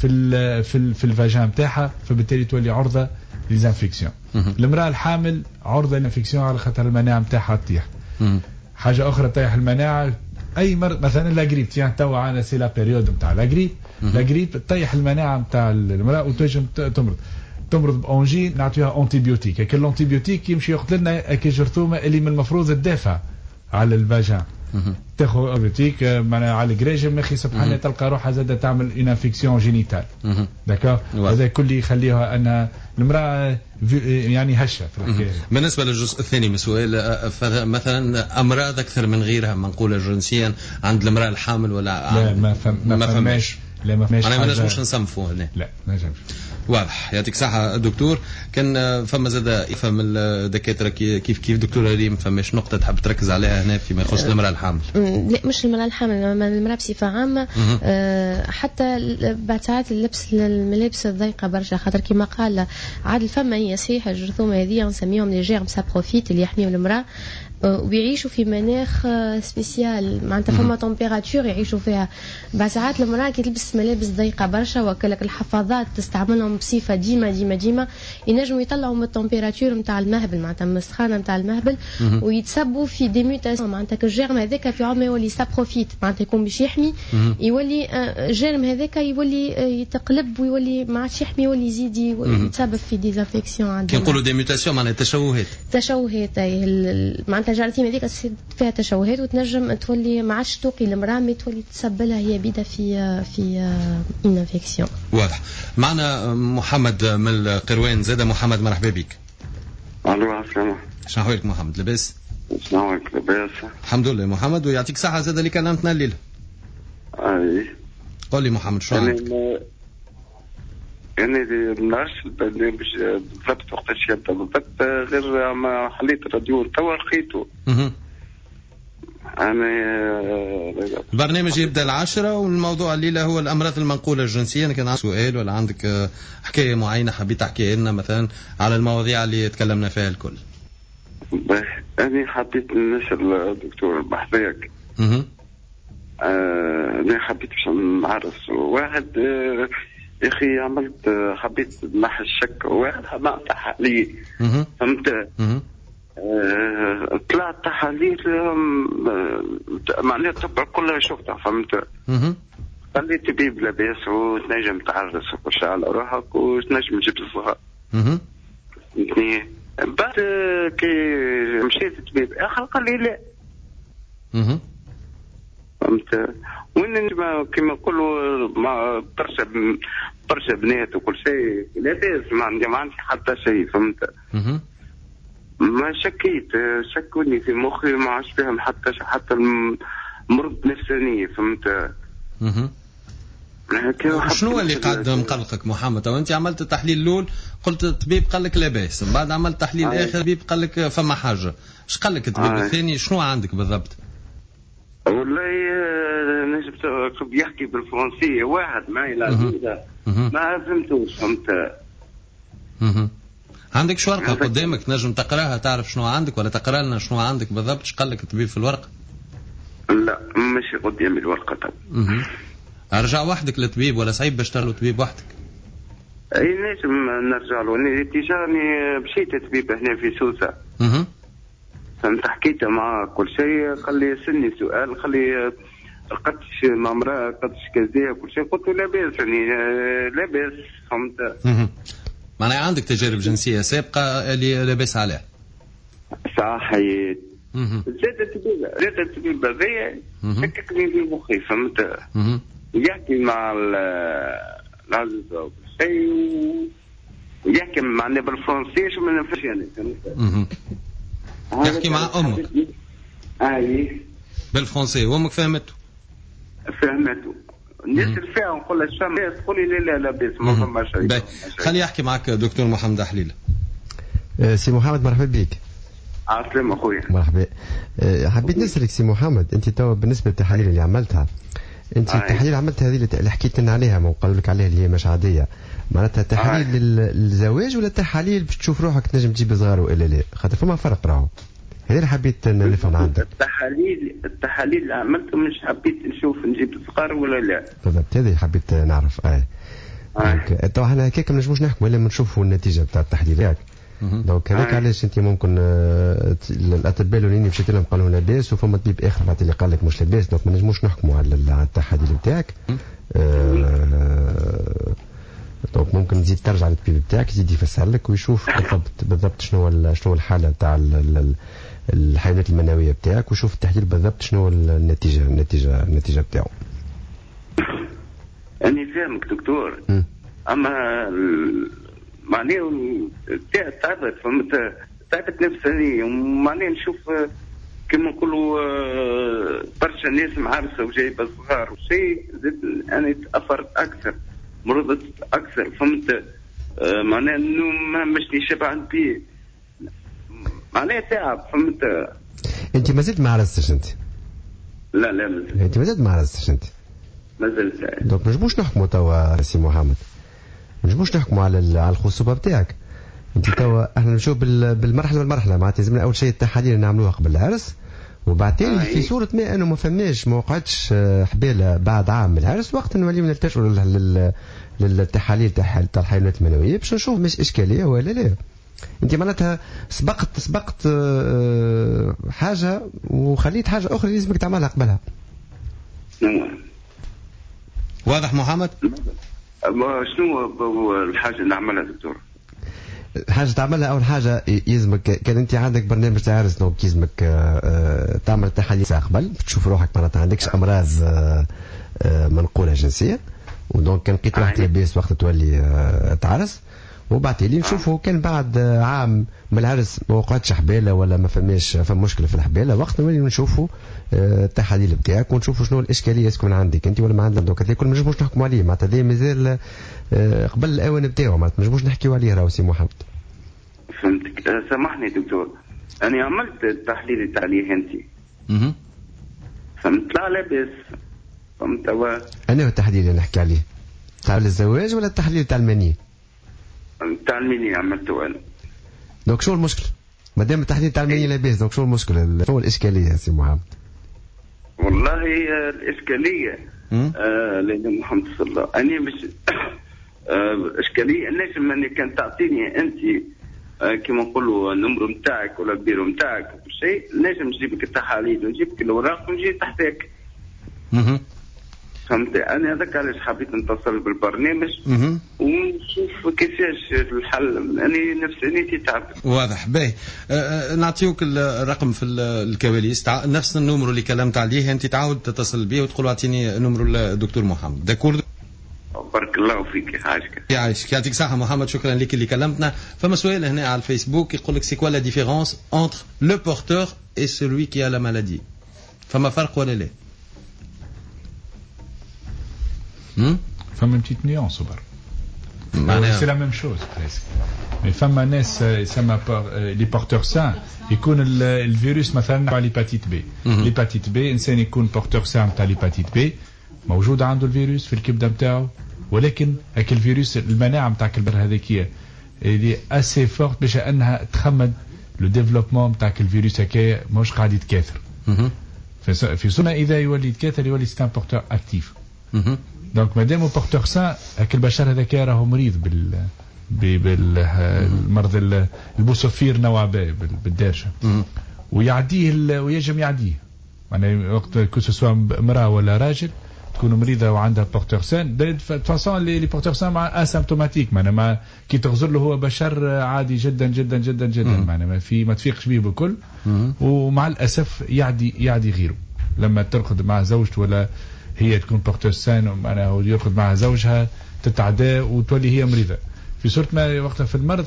في الفاجان نتاعها، فبالتالي تولي عرضه للانفكسيون. المراه الحامل عرضه للانفكسيون على خاطر المناعه نتاعها تطيح. حاجه اخرى تطيح المناعه، اي مرض مثلا لا غريب، تو انا سي لا بيريود نتاع لا غريب تطيح المناعه نتاع المراه وتنجم تمرض بانجين، نعطيها انتيبيوتيك. هيك الانتيبيوتيك يمشي يقتل لنا جرثومه اللي من المفروض تدافع على الفاجان. تاخذ انتيبيوتيك معناها على الجريجم، اخي سبحان تلقى روحها زادة تعمل اون انفكسيون جينيتال. داكور، هذا كل يخليها ان المراه يعني هشه في الحكايه. بالنسبه للجزء الثاني من السؤال، مثلا امراض اكثر من غيرها منقوله جنسيا عند المراه الحامل ولا لا ما فماش. لا ما فماش. انا ما نجمش نصنفوا هنا. لا ما نجمش. واضح. يعطيك صحة دكتور. كان فما زاد فهم الدكاترة كيف دكتورة ريم، فماش نقطة تحب تركز عليها هنا فيما يخص المرأة الحامل؟ لا مش المرأة الحامل، المرأة بصفة عامة. حتى بعد ساعات اللبس الملابس الضيقة برشا، خاطر كما قال عادل فما هي صحيحة الجرثومة هذه نسميهم لي جيرم سابروفيت اللي يحميوا المرأة، وبيعيشوا في مناخ سبيسيال، معناتها فما تمبيراتور يعيشوا فيها. بعد ساعات المرأة كي تلبس ملابس ضيقة برشا وكلك الحفاضات تستعملهم بصفة ديما ينجموا يطلعوا من التمبيراتور نتاع المهبل، معناتها من السخانة نتاع المهبل، ويتسبوا في دي ميوتاسيون. معناتها الجيرم هذاك في عمر يولي سابروفيت، معناتها يكون باش يحمي، يولي الجيرم هذاك يولي يتقلب ويولي ما عادش يحمي، يولي يزيد يتسبب في ديزانفيكسيون عندنا. كي نقولوا دي ميوتاسيون معناتها تشوهات، معناتها الجراثيم هذيك فيها تشوهات وتنجم تولي ما عادش توقي المرأة، ما تولي تسبب لها هي بيدا في انفكسيون. واضح. معنا محمد من القروان. زاد محمد، مرحبا بك. الو السلام. شنو احوالك محمد؟ لاباس؟ شنو احوالك؟ لاباس الحمد لله محمد، ويعطيك صحة. زاد اللي كلمتنا الليلة. اي قول لي محمد شو عندك؟ يعني ما نعرفش بالضبط وقتاش يبدا بالضبط، غير ما حليت الراديو توا لقيته. أنا البرنامج يبدأ 10، والموضوع الليلة هو الأمراض المنقولة الجنسيا. كان عندك سؤال ولا عندك حكاية معينة حبيت تحكيها لنا مثلا على المواضيع اللي تكلمنا فيها الكل؟ أنا حبيت نسأل دكتور بحذاك. أنا حبيت باش نعرف واحد، يا أخي عملت حبيت نحي الشك، واحد ما تحليل فهمت. طلعت تحاليل معناها تبع كلها شفتها فهمت. خليت طبيب لاباس وتنجم تعرس وكل على روحك وتنجم تجيب الصغار. فهمتني. بعد كي مشيت الطبيب اخر قال لي لا. فهمت. وين كما نقولوا برشا بنات وكل شيء لاباس، ما عندي حتى شيء فهمت. ما شكوني في مخي، ما عادش فيهم حتى المرض نفسانية فهمت. شنو اللي قاعد مقلقك محمد؟ وانت عملت التحليل الاول قلت الطبيب قال لك لا باس، من بعد عملت تحليل اخر الطبيب قال لك فما حاجه، ايش قال لك الطبيب الثاني؟ شنو عندك بالضبط؟ والله نجم يحكي بالفرنسية، واحد معي لا ما فهمتوش فهمت. عندك شو ورقه قدامك نجم تقراها تعرف شنو عندك، ولا تقرا لنا شنو عندك بالضبط؟ ايش قال لك الطبيب في الورقه؟ لا مش قدامي الورقه طب. ارجع وحدك للطبيب ولا صعيب باش ترى الطبيب وحدك؟ اي نجم نرجع له، اتجاهني مشيت الطبيب هنا في سوسه. فهمت، حكيت معاه كل شيء، قال لي سني سؤال، قال لي قدش مع امراه قدش كذا كل شيء، قلت له لا باس يعني لا باس فهمت. معناها عندك تجارب جنسيه سابقه اللي لاباس عليها؟ صحيح. زاد الطبيب هذايا شككني في مخي فهمت. يحكي مع العزيز وكل شيء ويحكي معنا بالفرنسية شو ما نفهمش يعني فهمت. يحكي مع امك؟ اي بالفرنسية، وامك فهمته؟ نسأل فيها ونقول لها الشام، تقول لي لا بس ما فما شيء. خلي يحكي معك دكتور محمد حليلة. سي محمد مرحبا بك. عسلام اخويا. مرحبا. حبيت نسألك سي محمد، انت توا بالنسبة للتحاليل اللي عملتها، انت التحاليل عملتها هذه اللي حكيت لنا عليها ما قالوا لك عليها اللي هي مش عادية، معناتها تحاليل للزواج ولا تحاليل باش تشوف روحك تنجم تجيب صغار والا لا؟ خاطر فما فرق راهو. هذا اللي حبيت نفهم عندك. التحاليل اللي عملتهم مش حبيت نشوف نجيب صغار ولا لا. بالضبط هذا حبيت نعرف. طبعا احنا هكاك ما نجموش نحكموا الا نشوفوا النتيجه بتاع التحليلات. دونك هذاك علاش انت ممكن الاطباء الاولين مشيت لهم قالوا لاباس وفما طبيب اخر بعد اللي قال لك مش لاباس. دونك ما نجموش نحكموا على التحاليل نتاعك. دونك ممكن تزيد ترجع للطبيب نتاعك يزيد يفسر لك ويشوف بالضبط شنو الحاله تاع الحيوانات المنويه نتاعك ويشوف التحليل بالضبط شنو النتيجه نتاعو. أنا فاهمك دكتور. أما معناه تعبت تعبت نفسي ومعناه نشوف كما نقولوا برشا ناس معرسة وجايبة صغار وشيء أنا تأثرت أكثر مرضت أكثر فهمت. معناه إنه ما مشني شبعان بيه معناه تعب فهمت. أنت ما زلت ما عرستش أنت؟ لا ما زلت. أنت ما زلت ما عرستش أنت؟ ما زلت. دونك ما نجموش نحكموا توا سي محمد، ما نجموش نحكموا على الخصوبة بتاعك. أنت توا احنا نمشيو بالمرحلة معناتها لازمنا أول شيء التحاليل نعملوها قبل العرس وبعدين في صورة ما أنه ما وقعتش حبالة بعد عام من العرس وقت نوليو نلتجئوا للتحاليل تاع الحيوانات المنوية باش نشوف مش إشكالية ولا لا. أنت معناتها سبقت حاجة وخليت حاجة أخرى لازمك تعملها قبلها. واضح محمد؟ شنو الحاجة اللي نعملها دكتور؟ حاجة تعملها أول حاجة يلزمك كان أنت عندك برنامج تاع عرس دونك يلزمك تعمل تحاليل قبل تشوف روحك معناتها عندكش أمراض منقولة جنسيا ودونك كان لقيت روحك لاباس وقت تولي تعرس وبعدين نشوفوا كان بعد عام من العرس ما وقعتش حبالة ولا ما فماش مشكلة في الحبالة وقت نولي نشوفوا التحاليل بتاعك ونشوفوا شنو الإشكالية تكون عندك أنت ولا ما عندك. دوك هذا كل ما نجموش نحكموا عليه معناتها هذا مازال قبل الأوان بتاعه معناتها ما نجموش نحكيوا عليه راهو سي محمد. فهمتك. سامحني دكتور أنا عملت التحليل التعليه أنت فهمت طلع لاباس فهمت. أنا التحليل اللي نحكي عليه تاع الزواج ولا التحليل تاع المني؟ تاع المني عملته أنا. دوك شو المشكلة؟ ما دام التحليل تاع المني لاباس دوك شو المشكلة؟ شو الإشكالية يا سي محمد؟ والله الإشكالية لأن محمد صلى الله أنا مش إشكالية نجم أني كان تعطيني أنت كما نقولوا النمر نتاعك ولا البيرو نتاعك وكل شيء نجم نجيبك التحاليل ونجيبك الأوراق ونجي تحتاج. فهمت. أنا هذاك علاش حبيت نتصل بالبرنامج ونشوف كيفاش الحل. أنا نفسيتي تعبت. واضح باهي. نعطيوك الرقم في الكواليس نفس النمر اللي كلمت عليه أنت تعاود تتصل به وتقول أعطيني نمر الدكتور محمد. داكور. بارك الله فيك يعيشك يعطيك صحة محمد. شكرا لك اللي كلمتنا. فما سؤال هنا على الفيسبوك يقول لك سي كوا لا ديفيرونس انتر لو بورتور اي سلوي كي ا لا مالادي. فما فرق ولا لا؟ فما بتيت نيونس برك سي لا ميم شوز بريسك. مي فما ناس يسمى لي بورتور سان يكون الفيروس مثلا تاع ليباتيت بي. ليباتيت بي انسان يكون بورتور سان تاع ليباتيت بي موجود عنده الفيروس في الكبده نتاعو ولكن هاك الفيروس المناعه نتاع الكبد هذيك اللي اسي فورت باش انها تخمد لو ديفلوبمون نتاع الفيروس هكايا مش قاعد يتكاثر. في سنه اذا يولي يتكاثر يولي ستان بورتور اكتيف. دونك مادام بورتور سان هاك البشر هذاك راهو مريض بالمرض البوسوفير نوع ب بالدارجه ويعديه ويجم يعديه. يعني وقت كو سوا امراه ولا راجل تكون مريضه وعندها بورتور سان دو فاسون لي بورتور سان مع اسيمبتوماتيك معناها ما كي تغزر له هو بشر عادي جدا جدا جدا جدا معناها ما تفيقش به بكل ومع الاسف يعدي غيره. لما ترقد مع زوجته ولا هي تكون بورتور سان معناها يرقد مع زوجها تتعدى وتولي هي مريضه. في صورة ما وقتها في المرض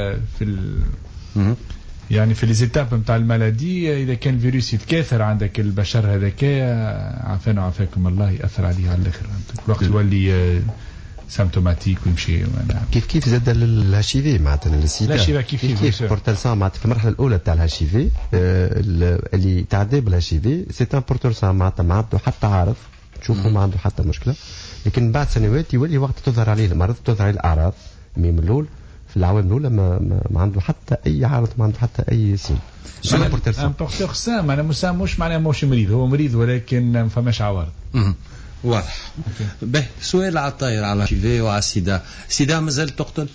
يعني في ليزيتاب نتاع المالادي اذا كان الفيروس يتكاثر عندك البشر هذاك عافانا وعافاكم الله ياثر عليه على الاخر. الوقت يولي سيمبتوماتيك ويمشي. كيف زاد الهاشي في معناتها السيدا كيف بورتال سان معناتها في المرحله الاولى تاع الهاشي في اللي تعدى بالهاشي في سي ان بورتور سان معناتها ما عنده حتى عارض تشوفه ما عنده حتى مشكله لكن بعد سنوات يولي وقت تظهر عليه المرض تظهر عليه الاعراض من الاول في العوامل الاولى ما عنده حتى اي عارض، ما عنده حتى اي سين. ان بورتور سام انا مش معناه مش مريض، هو مريض ولكن ما فماش عوارض. واضح. به سؤال على الطاير على الشيفي وعلى السيدا مازال تقتل؟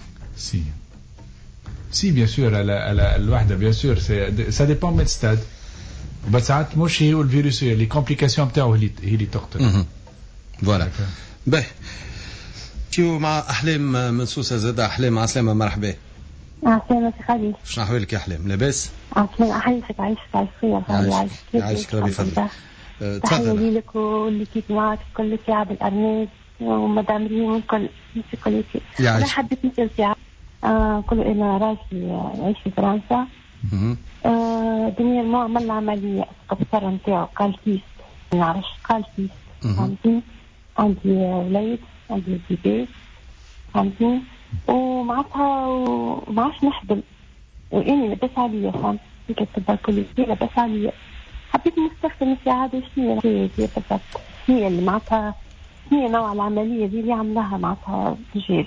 سي بيان سور على الوحده بيان سور سا ديبون من ستاد، بس ساعات مش هي الفيروس لي كومبليكاسيون نتاعو هي اللي تقتل. فوالا. به شو مع احلام من سوسه زاد. احلام عسلامه، مرحبا. عسلامة خالي. شنو احوالك يا احلام؟ لاباس؟ عسلامة، احييك عايشك خير. يعيشك ربي يخليك. تحية لك واللي كيف معك كل ساعة بالأرناس ومدام ريم والكل كل شيء. أنا حبيت نسأل ساعة كل أنا راجلي يعيش في فرنسا. دنيا ما عمل عملية القصر نتاعو قال كيس، ما نعرفش قال كيس. فهمتني؟ عندي وليد، عندي بيبي، فهمتني؟ ومعتها وما عادش نحبل وإني لبس عليا، فهمت؟ فيك الطب كل شيء لبس عليا. حبيت نستخدم السعادة شنو هي بالضبط، شنو اللي معناتها شنو نوع العملية دي اللي عملها معناتها رجال.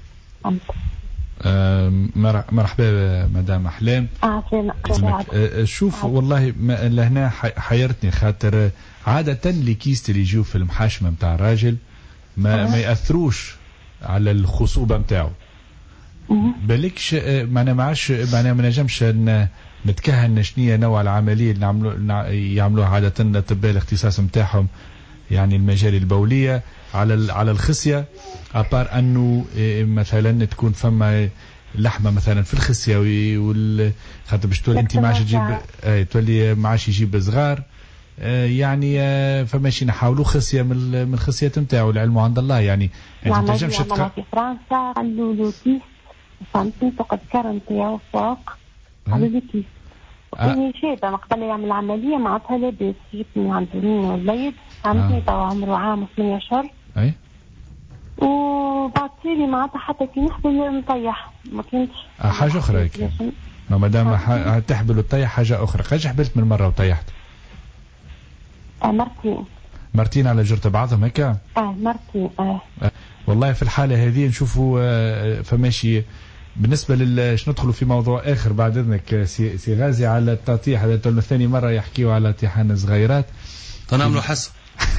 مرحبا مدام أحلام. شوف والله لهنا حيرتني، خاطر عادة اللي كيست اللي يجوا في المحاشمة متاع الراجل ما يأثروش على الخصوبة متاعه. بالكش معنا معاش معنا ما نجمش نتكهن شنية نوع العملية اللي يعملوها عادة الأطباء الاختصاص متاعهم، يعني المجال البولية على الخصية، أبار أنه مثلا تكون فما لحمة مثلا في الخصية خاطر باش تولي أنت معاش تجيب تولي معاش يجيب صغار، يعني فماشي نحاولوا خصية من الخصيات نتاعو. العلم عند الله، يعني أنت تنجمش في فرنسا قالوا له كيس، فهمتني؟ فقد كرم نتاعو فوق قالوا له كيس. وكان شابة قبل يعمل عملية معناتها لاباس، جبتني عند مين والوليد، فهمتني؟ توا عمره عام و8 أشهر. وبعد تالي معناتها حتى كي نحبل نطيح ما كانتش حاجة أخرى. ما دام تحبل وتطيح حاجة أخرى. قاش حبلت من مرة وطيحت؟ مرتين على جرة بعضهم هكا؟ مرتين. والله في الحالة هذه نشوفوا فماشي. بالنسبة لش ندخلوا في موضوع آخر بعد إذنك سي غازي على التطيح. هذا ثاني مرة يحكيوا على طيحان صغيرات تنعملوا حس.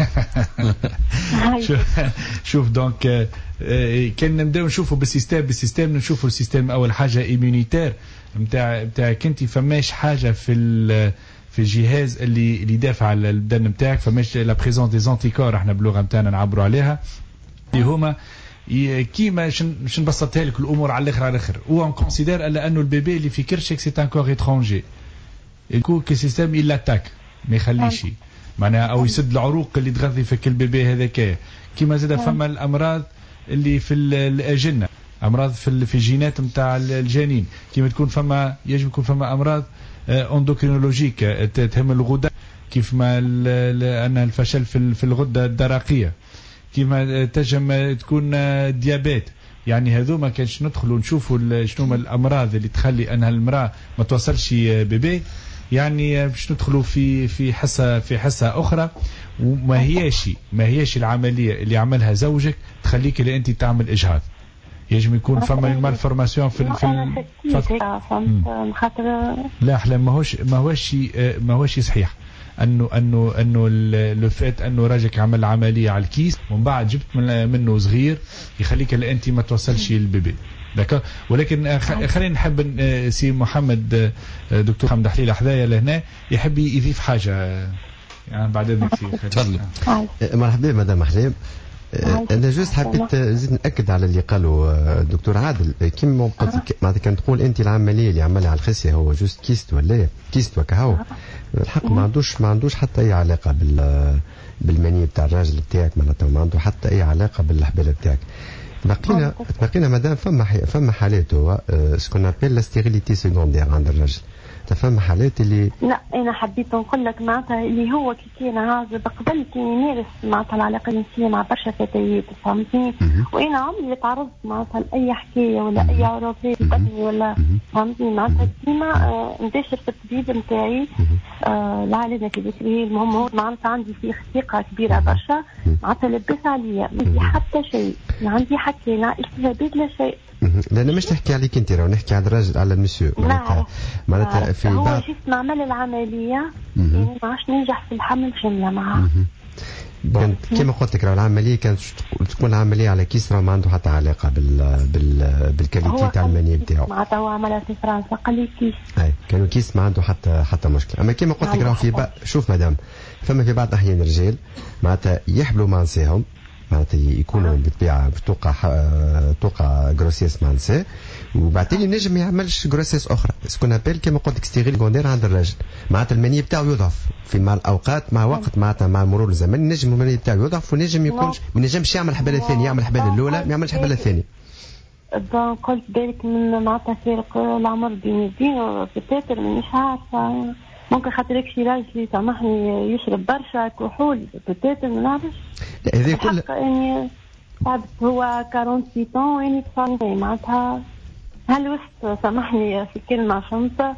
شوف دونك كان نبداو نشوفوا بالسيستم نشوفوا السيستم اول حاجه ايمونيتير نتاع كنتي فماش حاجه في الجهاز اللي يدافع على البدن نتاعك، فماش لا بريزونس دي زانتيكور احنا باللغه نتاعنا نعبروا عليها اللي هما كيما باش نبسطها لك الامور على الاخر هو ان كونسيدير الا انه البيبي اللي في كرشك سي ان كور ايترونجي يكون كسيستم الا تاك ما يخليش معناها او يسد العروق اللي تغذي في كل بيبي هذاك. كيما زاد فما الامراض اللي في الاجنه، امراض في الجينات نتاع الجنين، كيما تكون فما يجب يكون فما امراض اندوكرينولوجيك تهم الغدة، كيف ما ان الفشل في الغده الدرقيه، كيما تجم تكون ديابيت. يعني هذو ما كانش ندخلوا نشوفوا شنو الامراض اللي تخلي انها المراه ما توصلش بيبي، يعني باش ندخلوا في حصه اخرى. وما هيش العمليه اللي عملها زوجك تخليك اللي انت تعمل اجهاض. يجب يكون فما المالفورماسيون في خاطر لا احلام ماهوش صحيح انه لو فات انه راجلك عمل عمليه على الكيس ومن بعد جبت منه صغير يخليك اللي انت ما توصلش للبيبي. دكا ولكن خلينا نحب سي محمد دكتور محمد حليل حذايا لهنا يحب يضيف حاجه يعني بعد اذنك سي تفضل. مرحبا مدام احلام. انا جوست حبيت نزيد ناكد على اللي قاله الدكتور عادل. كيما معناتها كان تقول انت العمليه اللي عملها على الخصيه هو جوست كيست ولا كيست وكهو الحق ما عندوش حتى اي علاقه بالمنيه بتاع الراجل بتاعك، معناتها ما عنده حتى اي علاقه بالحباله بتاعك. بقينا مادام فما حالات هو سكون ابيل لا ستيريليتي سيكوندير عند الراجل. فما حالات اللي لا انا حبيت نقول لك معناتها اللي هو كي كان عازب قبل كان يمارس معناتها العلاقه الجنسيه مع برشا فتيات، فهمتني؟ وانا عمري تعرضت معناتها لاي حكايه ولا اي عروضات بدني ولا فهمتني معناتها كيما انتشر في الطبيب نتاعي العالمه في ذكري. المهم هو معناتها عندي فيه ثقه كبيره برشا، معناتها لبس عليا ما عندي حتى شيء، ما عندي حكينا التهابات لا شيء، لأن مش نحكي عليك أنت، راه نحكي على الراجل، على المسيو. معناتها في هو بعض جيت نعمل العملية يعني ما عادش ننجح في الحمل جملة معاه. كما قلت لك، العملية كانت تكون عملية على كيس، راه ما عنده حتى علاقة بالكاليتي تاع المني بتاعه. معناتها هو عملها في فرنسا قال لي كيس. كانوا كيس ما عنده حتى مشكلة. أما كما قلت لك راه في شوف مدام، فما في بعض الأحيان رجال معناتها يحبلوا مع نساهم، معناتها يكونوا بالطبيعة توقع جروسيس مع نساء، وبعدين ينجم ما يعملش جروسيس أخرى، سكون أبل كما قلت لك ستيغيل كوندير عند الراجل، معناتها المني بتاعه يضعف في مع الأوقات، مع وقت معناتها مع مرور الزمن نجم المني بتاعه يضعف، ونجم يكونش ما ينجمش يعمل الحبالة الثانية، يعمل الحبالة الأولى ما يعملش الحبالة الثانية. قلت بالك من معناتها فارق العمر بين الدين بتاتر مانيش عارفة، ممكن خاطرك شي راجل سامحني يشرب برشا كحول بتاتر ما نعرفش. لا هذه كل يعني بعد هو 48 طن يعني 90 معناتها هل وسط سامحني في الكلمة فهمت؟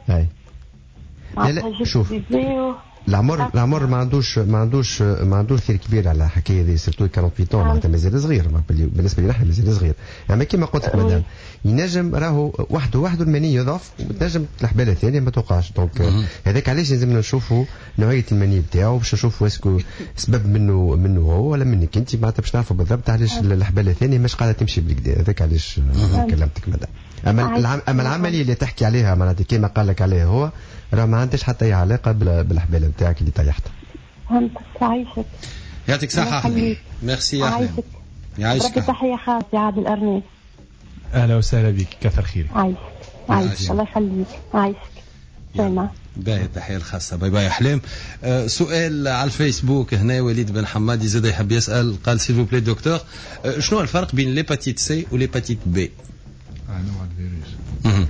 لا شوف العمر ما عندوش ثير كبير على الحكايه هذه، سيرتو 48 طن معناتها مازال صغير بالنسبه لي نحن مازال صغير. يعني كما قلت لك مدام ينجم راهو وحده المني يضعف، وتنجم الحباله الثانيه ما توقعش. دونك هذاك علاش لازمنا نشوفوا نوعيه المني بتاعه باش نشوفوا اسكو سبب منه هو ولا منك انت، معناتها باش نعرفوا بالضبط علاش الحباله الثانيه مش قاعده تمشي بالكدا. هذاك علاش كلمتك مدام. اما العمليه اللي تحكي عليها معناتها كما قال لك عليها هو راه ما عندش حتى اي علاقه بالحباله نتاعك اللي طيحتها. فهمت. عايشك يعطيك الصحه احمد. ميرسي يا احمد. يعيشك. تحيه خاصه يا عبد الارناس. اهلا وسهلا بك، كثر خيرك. عايشك الله يخليك. عايشك سلام. باهي التحيه الخاصه. باي باي احلام. سؤال على الفيسبوك هنا، وليد بن حمادي زاد يحب يسال، قال سيل فو بلي دكتور شنو الفرق بين ليباتيت سي وليباتيت بي؟ نوع الفيروس.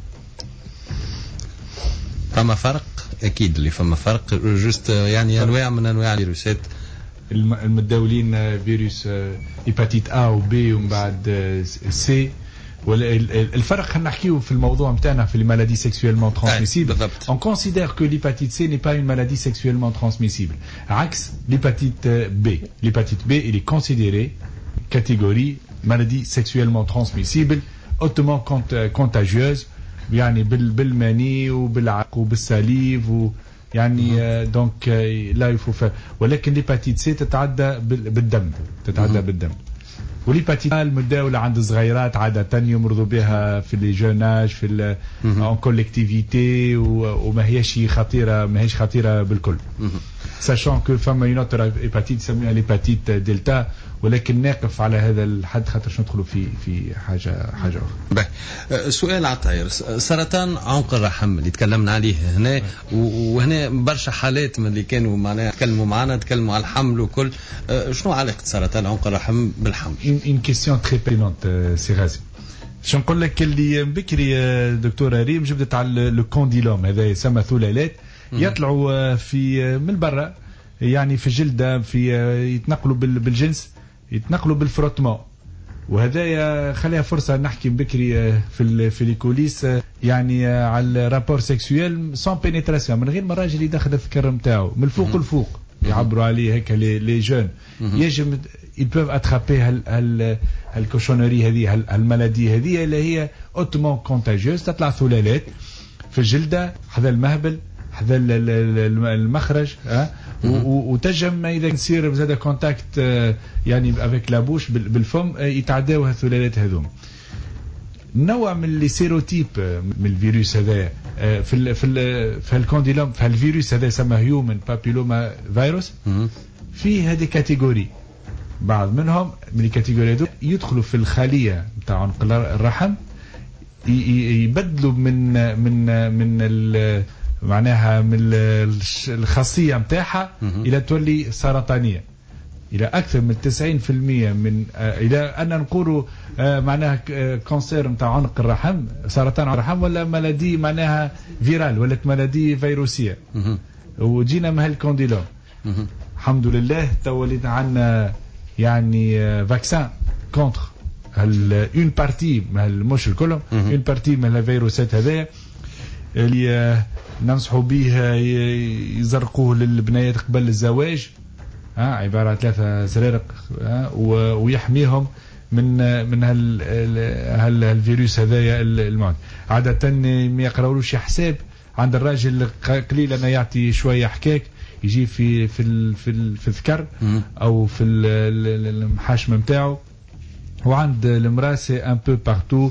فما فرق اكيد، اللي فما فرق جست يعني انواع من انواع الفيروسات المتداولين، فيروس هيباتيت A و B ومن بعد C. الفرق خلينا نحكيو في الموضوع نتاعنا في les maladies sexuellement transmissibles. On considère que l'hépatite C n'est pas une maladie sexuellement transmissible. عكس l'hépatite B. L'hépatite B il est considéré catégorie maladie sexuellement transmissible, hautement contagieuse، يعني بالمني وبالعرق وبالسليف يعني دونك لا يفوف. ولكن l'hépatite C تتعدى بالدم. والهيباتيت المتداولة عند الصغيرات عادة يمرضوا بها في لي جوناج في ان كولكتيفيتي، وما هيش خطيرة بالكل. ساشون كو فما ينوتر هيباتيت يسميها الهيباتيت دلتا، ولكن نقف على هذا الحد خاطر ندخلوا في حاجة أخرى. سؤال عطاير، سرطان عنق الرحم اللي تكلمنا عليه هنا، وهنا برشا حالات من اللي كانوا معناها تكلموا على الحمل وكل، شنو علاقة سرطان عنق الرحم بالحمل؟ une question très pertinente سي غازي. شو نقول لك اللي بكري دكتورة ريم جبدت على الكونديلوم، هذا يسمى ثلالات يطلعوا في من برا، يعني في الجلدة، في يتنقلوا بالجنس، يتنقلوا بالفروتمون. وهذا خليها فرصة نحكي بكري في الكوليس يعني على الرابور سيكسويل سون بينيتراسيون، من غير ما الراجل يدخل الذكر نتاعو من الفوق لفوق، يعبروا عليه هيك لي جون يجم ils peuvent attraper هالكوشونري هذه، هالمالادي هذه اللي هي اوتومون كونتاجيوز، تطلع ثلالات في الجلدة حذا المهبل حذا المخرج، وتجم اذا نصير زاد كونتاكت يعني افيك لابوش بالفم يتعداو هالثلالات هذوم. نوع من لي سيروتيب من الفيروس هذا في الكونديلوم، في الفيروس هذا يسمى هيومن بابيلوما فيروس، فيه هذه كاتيجوري. بعض منهم من الكاتيجوري هذو يدخلوا في الخلية نتاع عنق الرحم، يبدلوا من معناها من الخاصية نتاعها إلى تولي سرطانية، إلى أكثر من 90% من إلى أن نقولوا معناها كانسير نتاع عنق الرحم، سرطان عنق الرحم، ولا مالادي معناها فيرال، ولا مالادي فيروسية. وجينا من هالكونديلوم الحمد لله تولينا عنا يعني فاكسان كونتر اون بارتي مش الكل، اون بارتي من الفيروسات هذا اللي ننصحوا به يزرقوه للبنايات قبل الزواج، عبارة 3 زرارق، ويحميهم من هالفيروس هذايا المعدي. عادة ما يقراولوش حساب عند الراجل قليل أنا يعطي شوية حكاك يجي في الذكر أو في المحاشمة متاعه، وعند المرأة سي ان بو بارتو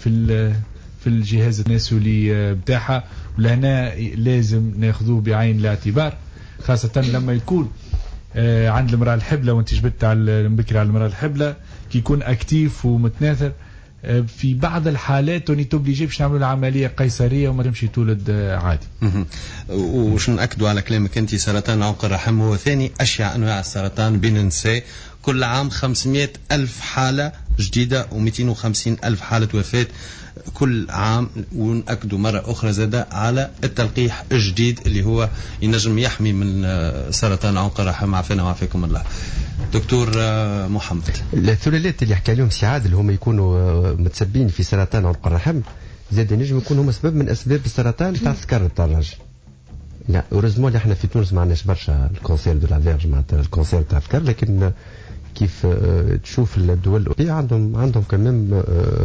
في الجهاز التناسلي بتاعها، ولهنا لازم ناخذوه بعين الاعتبار، خاصة لما يكون عند المرأة الحبلة، وانت جبت على المبكر على المرأة الحبلة كي يكون اكتيف ومتناثر. في بعض الحالات وني توبليجي باش نعملوا العمليه قيصريه وما تمشي تولد عادي. وش نأكدوا على كلامك انت، سرطان عنق الرحم هو ثاني اشيع انواع السرطان بين النساء، كل عام 500,000 حاله جديده و250,000 حاله وفاه كل عام. ونأكدوا مرة أخرى زادة على التلقيح الجديد اللي هو ينجم يحمي من سرطان عنق الرحم. عافانا وعافاكم الله. دكتور محمد، الثلالات اللي حكى لهم سي عادل هم يكونوا متسبين في سرطان عنق الرحم، زاد نجم يكونوا هم سبب من أسباب السرطان تاع السكر تاع الرجل. لا أوريزمون اللي احنا في تونس ما عندناش برشا الكونسير دو لا فيرج معناتها الكونسير تاع السكر، لكن كيف تشوف الدول الأوروبية عندهم كمان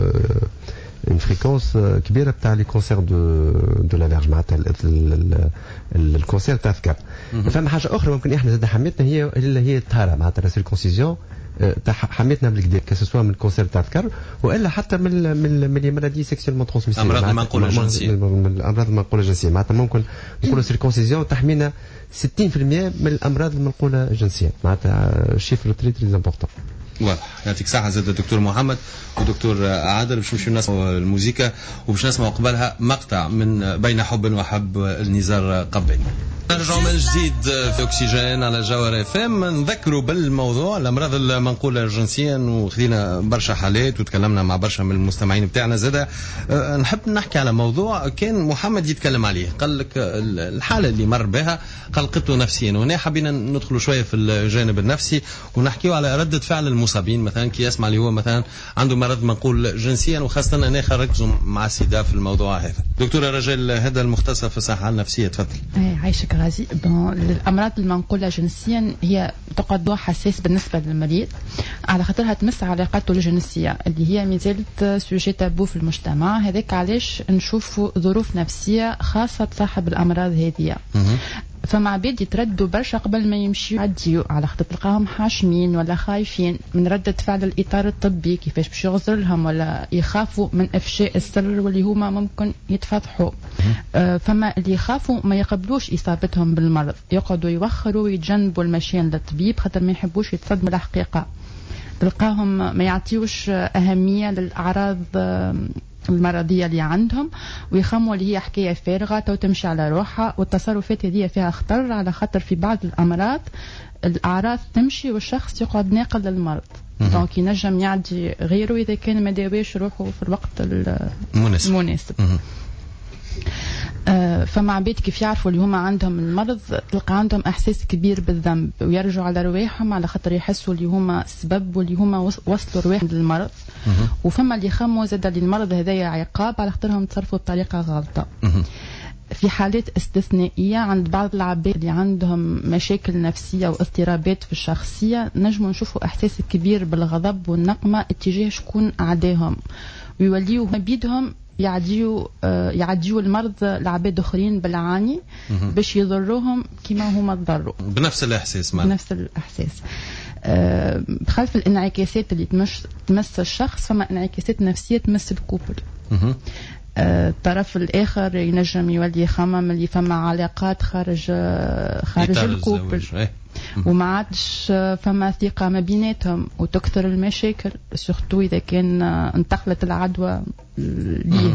une fréquence كبيرة بتاع لي كونسير دو لا فيرج معناتها الكونسير تاع الذكر. فما حاجة أخرى ممكن احنا زاد حميتنا هي الطهارة معناتها لا سيركونسيزيون تاع حميتنا بالكدا كسوا من الكونسير تاع الذكر والا حتى من لي مالادي سيكسيولمون ترانسميسيبل، أمراض المنقولة الجنسية، الأمراض المنقولة الجنسية معناتها ممكن نقولوا سيركونسيزيون تحمينا 60% من الأمراض المنقولة الجنسية، معناتها شيفر تري تري امبورطون. واضح. يعطيك صحة زاد الدكتور محمد ودكتور عادل. باش نمشيو نسمعوا الموسيقى وباش نسمعوا قبلها مقطع من بين حب وحب النزار قباني. نرجعوا من جديد في أكسجين على جوهر اف ام. نذكروا بالموضوع الأمراض المنقولة جنسيا، وخذينا برشا حالات وتكلمنا مع برشا من المستمعين بتاعنا. زاد نحب نحكي على موضوع كان محمد يتكلم عليه، قال لك الحالة اللي مر بها قلقته نفسيا، وهنا حبينا ندخلوا شوية في الجانب النفسي ونحكيوا على ردة فعل المصابين مثلا كي يسمع اللي هو مثلا عنده مرض منقول جنسيا، وخاصة أنا ركزوا مع السيدة في الموضوع هذا. دكتورة رجل هذا المختص في الصحة النفسية، تفضل. عايشك غازي. الأمراض المنقولة جنسيا هي تقعد موضوع حساس بالنسبة للمريض على خاطرها تمس علاقاته الجنسية اللي هي مازالت سوجي تابو في المجتمع. هذاك علاش نشوفوا ظروف نفسية خاصة صاحب الأمراض هذه. فمع عباد يتردوا برشا قبل ما يمشيوا يعديوا على خاطر تلقاهم حاشمين ولا خايفين من ردة فعل الإطار الطبي كيفاش باش يغزر لهم، ولا يخافوا من إفشاء السر واللي هما ممكن يتفضحوا. فما اللي يخافوا ما يقبلوش إصابتهم بالمرض، يقعدوا يوخروا ويتجنبوا المشيان للطبيب خاطر ما يحبوش يتصدموا الحقيقة. تلقاهم ما يعطيوش أهمية للأعراض المرضية اللي عندهم، ويخموا اللي هي حكاية فارغة وتمشي على روحها. والتصرفات هذه فيها خطر على خاطر في بعض الأمراض الأعراض تمشي والشخص يقعد ناقل للمرض، دونك ينجم يعدي غيره إذا كان ما داويش روحه في الوقت المناسب. فما عباد كيف يعرفوا اللي هما عندهم المرض تلقى عندهم احساس كبير بالذنب ويرجعوا على رواحهم على خاطر يحسوا اللي هما سبب واللي هما وصلوا رواحهم للمرض. وفما اللي يخموا زاد اللي المرض هذايا عقاب على خاطرهم تصرفوا بطريقه غلطه. في حالات استثنائية عند بعض العباد اللي عندهم مشاكل نفسية واضطرابات في الشخصية نجموا نشوفوا احساس كبير بالغضب والنقمة اتجاه شكون اعداهم، ويوليوا بيدهم يعديوا المرض لعباد اخرين بالعاني باش يضروهم كما هما تضروا بنفس الاحساس. بنفس الاحساس. بخلف الانعكاسات اللي تمس الشخص فما انعكاسات نفسيه تمس الكوبل. الطرف الاخر ينجم يولي يخمم اللي فما علاقات خارج الكوبل وما عادش فما ثقه ما بيناتهم وتكثر المشاكل سورتو اذا كان انتقلت العدوى ليه.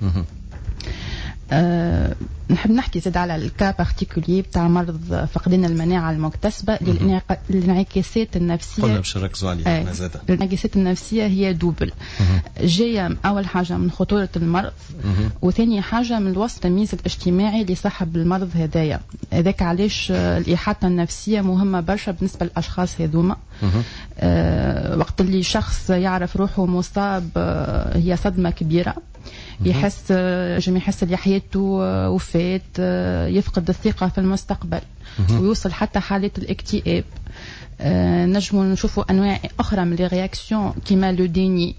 نحب نحكي زاد على الكا بارتيكولي بتاع مرض فقدان المناعة المكتسبة للانعكاسات النفسية. قلنا باش نركزوا عليها. الانعكاسات النفسية هي دوبل، جاية أول حاجة من خطورة المرض وثاني حاجة من الوصف التمييز الاجتماعي لصاحب المرض هدايا. هذاك علاش الإحاطة النفسية مهمة برشا بالنسبة للأشخاص هذوما. وقت اللي شخص يعرف روحه مصاب هي صدمة كبيرة، يحس اللي حياته وفات، يفقد الثقة في المستقبل ويوصل حتى حالة الاكتئاب. نجموا نشوفوا أنواع أخرى من الرياكسيون كما لو ديني.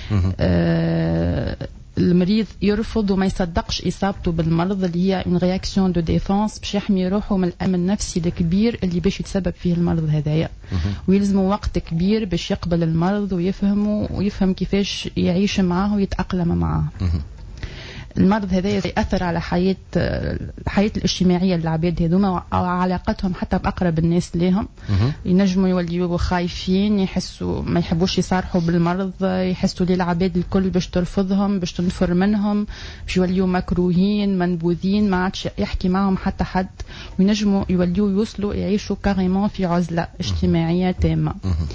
المريض يرفض وما يصدقش إصابته بالمرض اللي هي une réaction de défense باش يحمي روحه من الأمن النفسي الكبير اللي باش يتسبب فيه المرض هذايا. ويلزمه وقت كبير باش يقبل المرض ويفهمه ويفهم كيفاش يعيش معه ويتأقلم معه. المرض هذا يأثر على الحياة الاجتماعية للعباد هذوما وعلاقتهم حتى بأقرب الناس لهم. ينجموا يوليوا خايفين، يحسوا ما يحبوش يصارحوا بالمرض، يحسوا للعباد الكل باش ترفضهم، باش تنفر منهم، باش يوليوا مكروهين منبوذين، ما عادش يحكي معهم حتى حد، وينجموا يوصلوا يعيشوا كاريمون في عزلة اجتماعية تامة.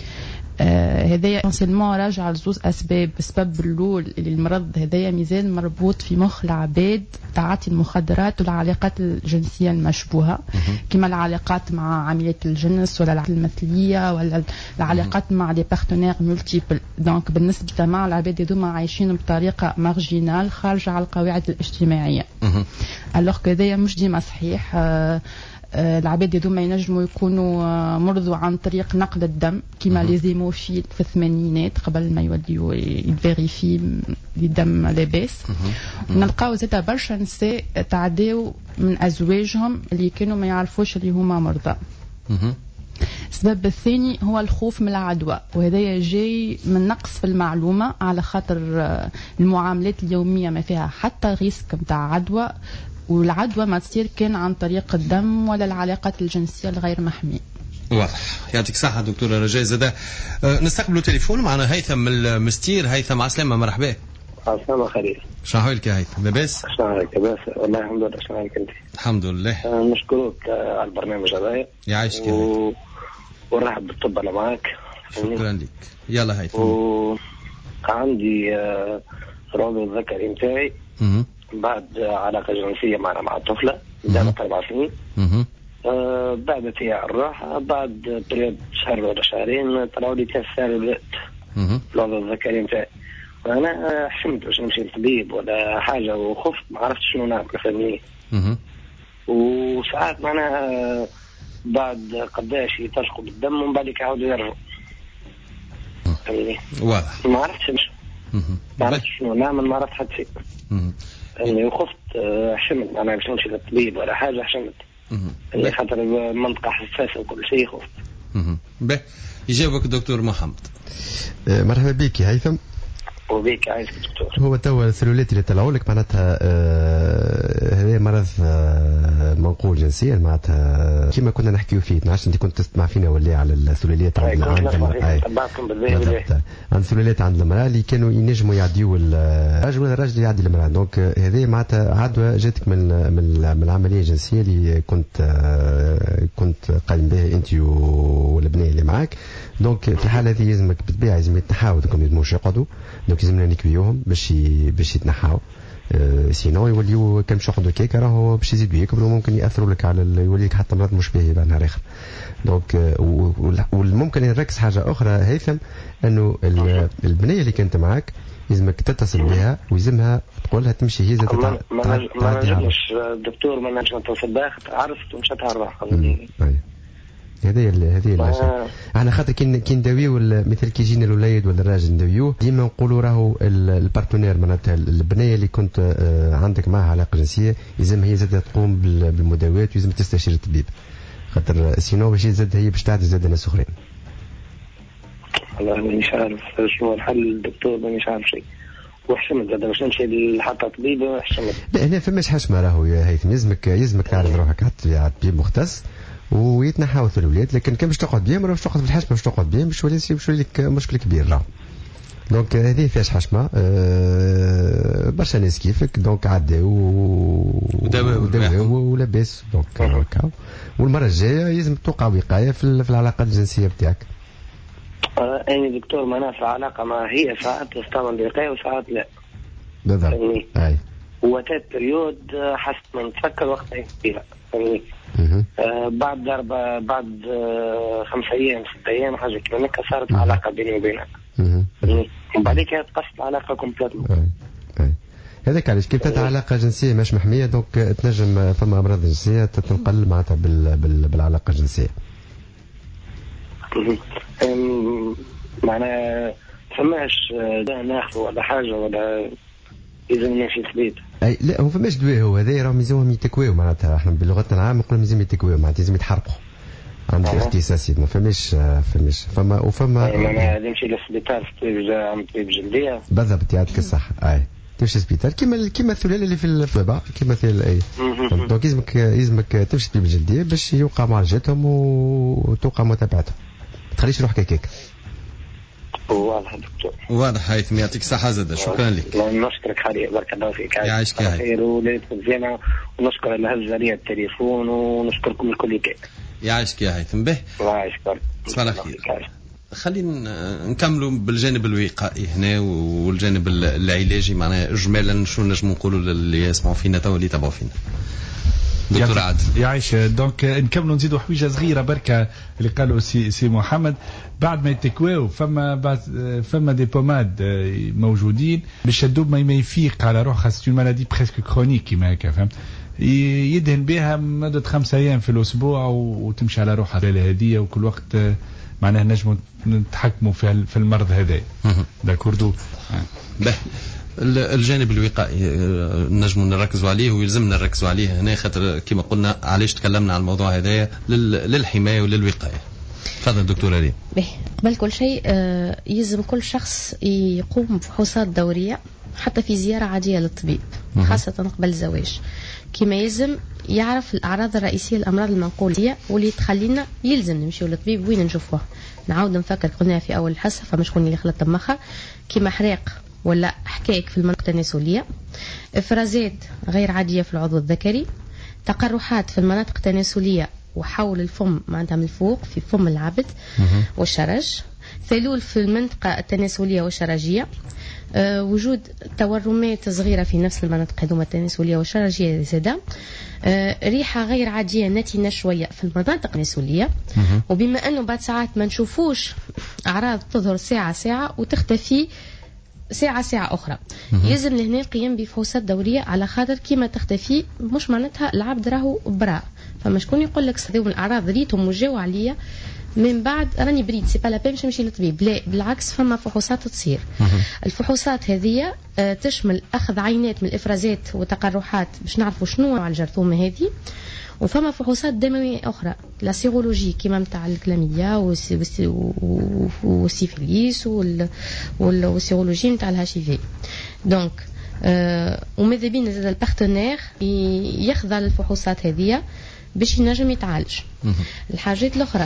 هذايا اسينسيلمون راجع لزوز اسباب. السبب الاول اللي المرض هذايا مازال مربوط في مخ العباد تعاطي المخدرات والعلاقات الجنسيه المشبوهه، كما العلاقات مع عمليات الجنس ولا العلاقات المثليه ولا العلاقات مع دي بارتنير مولتيبل. دونك بالنسبه مع العباد هذوما عايشين بطريقه مارجينال خارجه على القواعد الاجتماعيه. الوغ كذايا مش ديما صحيح. العباد هذوما ينجموا يكونوا مرضوا عن طريق نقل الدم كما لي زيموفيل في الثمانينات قبل ما يوليوا يفيريفي الدم لاباس. نلقاو زاده برشا نساء تعداو من ازواجهم اللي كانوا ما يعرفوش اللي هما مرضى. السبب الثاني هو الخوف من العدوى، وهذا جاي من نقص في المعلومه، على خاطر المعاملات اليوميه ما فيها حتى ريسك نتاع عدوى، والعدوى ما تصير كان عن طريق الدم ولا العلاقات الجنسية الغير محمية. واضح. يعطيك صحة دكتورة رجاء زاده. نستقبلوا تليفون معنا هيثم من المستير. هيثم عسلامة، مرحبا. عسلامة خير. شنو حوالك يا هيثم؟ لاباس؟ شنو حوالك؟ لاباس والله الحمد لله. شنو حوالك انت؟ الحمد لله. نشكرك على البرنامج هذا. يعيشك ونرحب بالطب اللي معك. شكرا لك. يلا هيثم. عندي رابط ذكري نتاعي بعد علاقة جنسية مع طفلة دامت 4 سنين. بعد فيها الراحة، بعد بريود شهر ولا شهرين طلعوا لي 3 سالبات الوضع الذكري نتاعي. أنا حشمت باش نمشي للطبيب ولا حاجة وخفت، ما عرفت شنو نعمل فهمني. وساعات معناها بعد قداش يترشقوا بالدم ومن بعد يعاودوا يرجعوا فهمني. واضح. ما عرفتش ما عرفتش شنو نعمل، ما عرفت حتى شيء يعني. وخفت حشمت معناها باش نمشي للطبيب ولا حاجة، حشمت اللي خاطر منطقة حساسة وكل شيء خفت. به يجاوبك الدكتور محمد. مرحبا بك يا هيثم. وبيك عايزك دكتور. هو توا السلولات اللي طلعوا لك معناتها هذا مرض منقول جنسيا، معناتها كما كنا نحكيو فيه. ما عرفتش انت كنت تسمع فينا ولا على السلولات عند السلولات عند المراه اللي كانوا ينجموا يعديوا الرجل ولا الرجل يعدي المراه. دونك هذه معناتها عدوى جاتك من العمليه الجنسيه اللي كنت قايم بها انت والبنيه اللي معاك. دونك في الحاله هذه يلزمك بالطبيعه لازم يتنحاو، ما يلزموش يقعدوا. دونك لازمنا نكويوهم باش يتنحاو، سينو يوليو كان باش ياخذوا كيكه راهو باش يزيدوا يكبروا، ممكن ياثروا لك على يولي لك حتى مرض مشبه بقى نهار اخر. دونك وممكن نركز حاجه اخرى هيثم، انه البنيه اللي كانت معاك لازمك تتصل بها ويلزمها تقول لها تمشي هي زاد ما نجمش دكتور، ما نجمش نتصل بها، عرفت ومشات على الراحه. هذه الاشياء. احنا خاطر كي نداويو مثل كي يجينا الوليد ولا الراجل نداويوه ديما نقولوا راهو البارتنير معناتها البنيه اللي كنت عندك معها علاقه جنسيه لازم هي زاد تقوم بالمداوات ولازم تستشير الطبيب، خاطر سينو باش زاد هي باش تعدي زاد ناس اخرين. والله مانيش عارف شنو الحل الدكتور، مانيش عارف شيء. وحشمت زاد باش نمشي لحتى طبيب حشمت. لا هنا فماش حشمه راهو يا هيثم، يلزمك تعرض روحك على طبيب مختص ويتنحاو في الولاد. لكن كان باش تقعد بيهم باش تقعد في الحشمه، باش تقعد بيهم باش يولي لك مشكل كبير راهو. دونك هذه فيهاش حشمه. برشا ناس كيفك دونك عداو وداو ولاباس. دونك هكا، والمره الجايه لازم توقع وقايه في العلاقات الجنسيه بتاعك. يعني دكتور معناها في العلاقه ما هي ساعات تستعمل وقايه وساعات لا. بالضبط. اي وتات بريود حسب ما نتفكر وقتها فيها فهمني. بعد ضربة بعد 5 أيام 6 أيام حاجة كذا صارت علاقة بيني وبينها. وبعدين كانت قصت العلاقة كومبليتمون. هذاك علاش كي تبدا علاقه جنسيه مش محميه دونك تنجم فما امراض جنسيه تنقل معناتها بالعلاقه الجنسيه. معناها فماش ناخذ ولا حاجه ولا لازم نمشي ثبيت؟ اي لا هو فماش دواء، هو هذا راهم يلزمهم يتكويو معناتها احنا بلغتنا العامه نقولوا لازم يتكويو معناتها لازم يتحرقوا عند اختصاص ما فماش فما وفما ما نمشي للسبيطار في عند طبيب جلديه بالضبط يعطيك الصحه. اي تمشي للسبيطار كيما الثلاله اللي في الطبيبه كيما اي دونك يلزمك تمشي لطبيب جلديه باش يوقع معالجتهم وتوقع متابعتهم، ما تخليش روحك هكاك. واضح دكتور، واضح. هيثم يعطيك الصحة زاد، شكرا لك. نشكرك حاليا، بارك الله فيك. يعيشك خير وليلتكم زينة، ونشكر الهزارية التليفون ونشكركم الكل كيف. يعيشك يا هيثم. به يعيشك صباح الخير. خلينا نكملوا بالجانب الوقائي هنا والجانب العلاجي، معناها اجمالا شو نجم نقولوا للي يسمعوا فينا تو اللي يتابعوا فينا. دكتور عادل يعيش. دونك نكملوا نزيدوا حويجه صغيره بركه اللي قالوا سي محمد. بعد ما يتكواو فما دي بوماد موجودين باش الدوب ما يفيق على روحه، خاصة مالادي بريسك كرونيك كيما هكا، فهمت؟ يدهن بها مدة 5 أيام في الأسبوع وتمشي على روحها هذه، وكل وقت معناها نجموا نتحكموا في المرض هذا. داكوردو. الجانب الوقائي نجموا نركزوا عليه ويلزمنا نركزوا عليه هنا، خاطر كما قلنا علاش تكلمنا على الموضوع هذايا للحماية وللوقاية. تفضل دكتورة ريم. قبل كل شيء يلزم كل شخص يقوم بفحوصات دورية حتى في زيارة عادية للطبيب، خاصة قبل الزواج، كما يلزم يعرف الأعراض الرئيسية الأمراض المنقولة واللي تخلينا يلزم نمشيو للطبيب وين نشوفوها. نعاود نفكر قلنا في أول الحصة فما شكون اللي خلط مخها، كما حريق ولا حكايك في المنطقة التناسلية، إفرازات غير عادية في العضو الذكري، تقرحات في المناطق التناسلية وحول الفم معناتها من الفوق في فم العبد والشرج، ثلول في المنطقة التناسلية والشرجية، وجود تورمات صغيرة في نفس المناطق هذوما التناسلية والشرجية زادا، ريحة غير عادية نتنة شوية في المناطق التناسلية. وبما أنه بعد ساعات ما نشوفوش أعراض تظهر ساعة وتختفي ساعة أخرى، يلزم لهنا القيام بفحوصات دورية على خاطر كيما تختفي مش معناتها العبد راهو براء. فما شكون يقول لك صديق الأعراض ريتهم وجاو عليا من بعد راني بريد سي با لا بين باش نمشي للطبيب، لا بالعكس فما فحوصات تصير. الفحوصات هذه تشمل أخذ عينات من الإفرازات والتقرحات باش نعرفوا شنو على الجرثومة هذه، وفما فحوصات دموية أخرى لا سيرولوجي كيما متاع الكلاميديا والسيفيليس والسيرولوجي متاع الHIV. دونك وماذا بينا زاد البارتنير يخضع للفحوصات هذه باش ينجم يتعالج. الحاجات الأخرى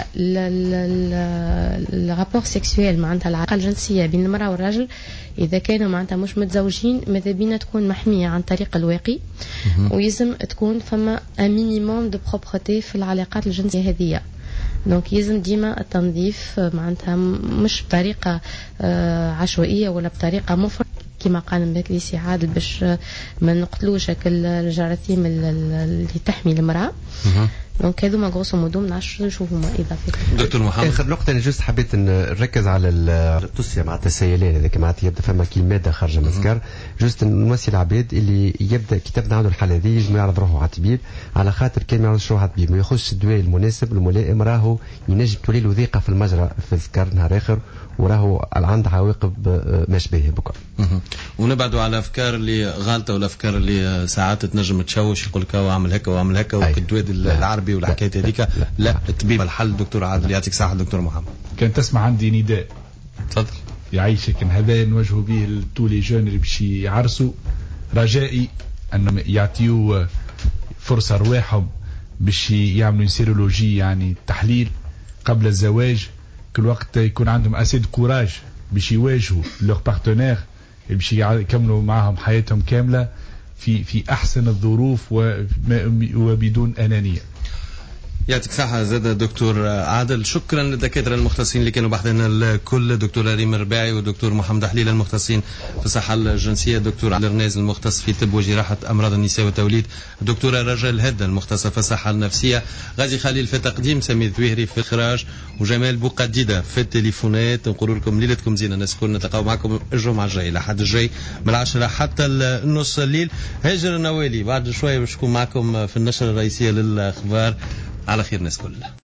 الرابور سيكسويل معناتها العلاقة الجنسية بين المرأة والرجل إذا كانوا معناتها مش متزوجين ماذا بينا تكون محمية عن طريق الواقي، ويلزم تكون فما مينيموم دو بروبرتي في العلاقات الجنسية هذه. دونك يلزم ديما التنظيف معناتها مش بطريقة عشوائية ولا بطريقة مفرطة كما قال مباك سي عادل باش ما نقتلوش الجراثيم اللي تحمي المرأة. دونك هذوما غروسو مودو ما نعرفش نشوفوا ما اضافه. دكتور محمد اخر نقطه انا جوست حبيت نركز على التصيه مع السيلان هذاك معناتها يبدا فما كي ماده خارجه من السكر، جوست نوصي العباد اللي يبدا كتابنا عنده الحاله هذه يجم يعرض روحه على الطبيب، على خاطر كان ما يعرضش روحه على الطبيب ما ياخذش الدواء المناسب الملائم راهو ينجم تولي له ضيقه في المجرى في السكر نهار اخر وراهو عنده عواقب ما شبيه بكره. ونبعدوا على افكار اللي غالطه ولا افكار اللي ساعات تنجم تشوش يقول لك واعمل هكا واعمل هكا والدواء العربي والحكايه هذيك. لا الطبيب الحل. دكتور عادل يعطيك الصحه. دكتور محمد كان تسمع عندي نداء تفضل يعيشك هذا نوجهوا به لطول جون اللي باش يعرسوا، رجائي انهم يعطيوا فرصه رواحهم باش يعملوا سيرولوجي يعني تحليل قبل الزواج، كل وقت يكون عندهم اسيد كوراج باش يواجهوا لور بارتنير باش يكملوا معهم حياتهم كامله في احسن الظروف وبدون انانيه. يعطيك الصحة زاد دكتور عادل. شكرا للدكاترة المختصين اللي كانوا بحثنا الكل، دكتور ريم الرباعي والدكتور محمد حليل المختصين في الصحة الجنسية، الدكتور عبد الرناز المختص في طب وجراحة أمراض النساء والتوليد، الدكتورة رجاء الهدى المختصة في الصحة النفسية، غازي خليل في التقديم، سمير ذويهري في الإخراج، وجمال بوقديدة في التليفونات. نقول لكم ليلتكم زينة، الناس كلنا نتلقاو معكم الجمعة الجاي الأحد الجاي من 10 حتى النص الليل. هاجر النوالي بعد شوية باش نكون معكم في النشرة الرئيسية للأخبار. على خير ناس كلها.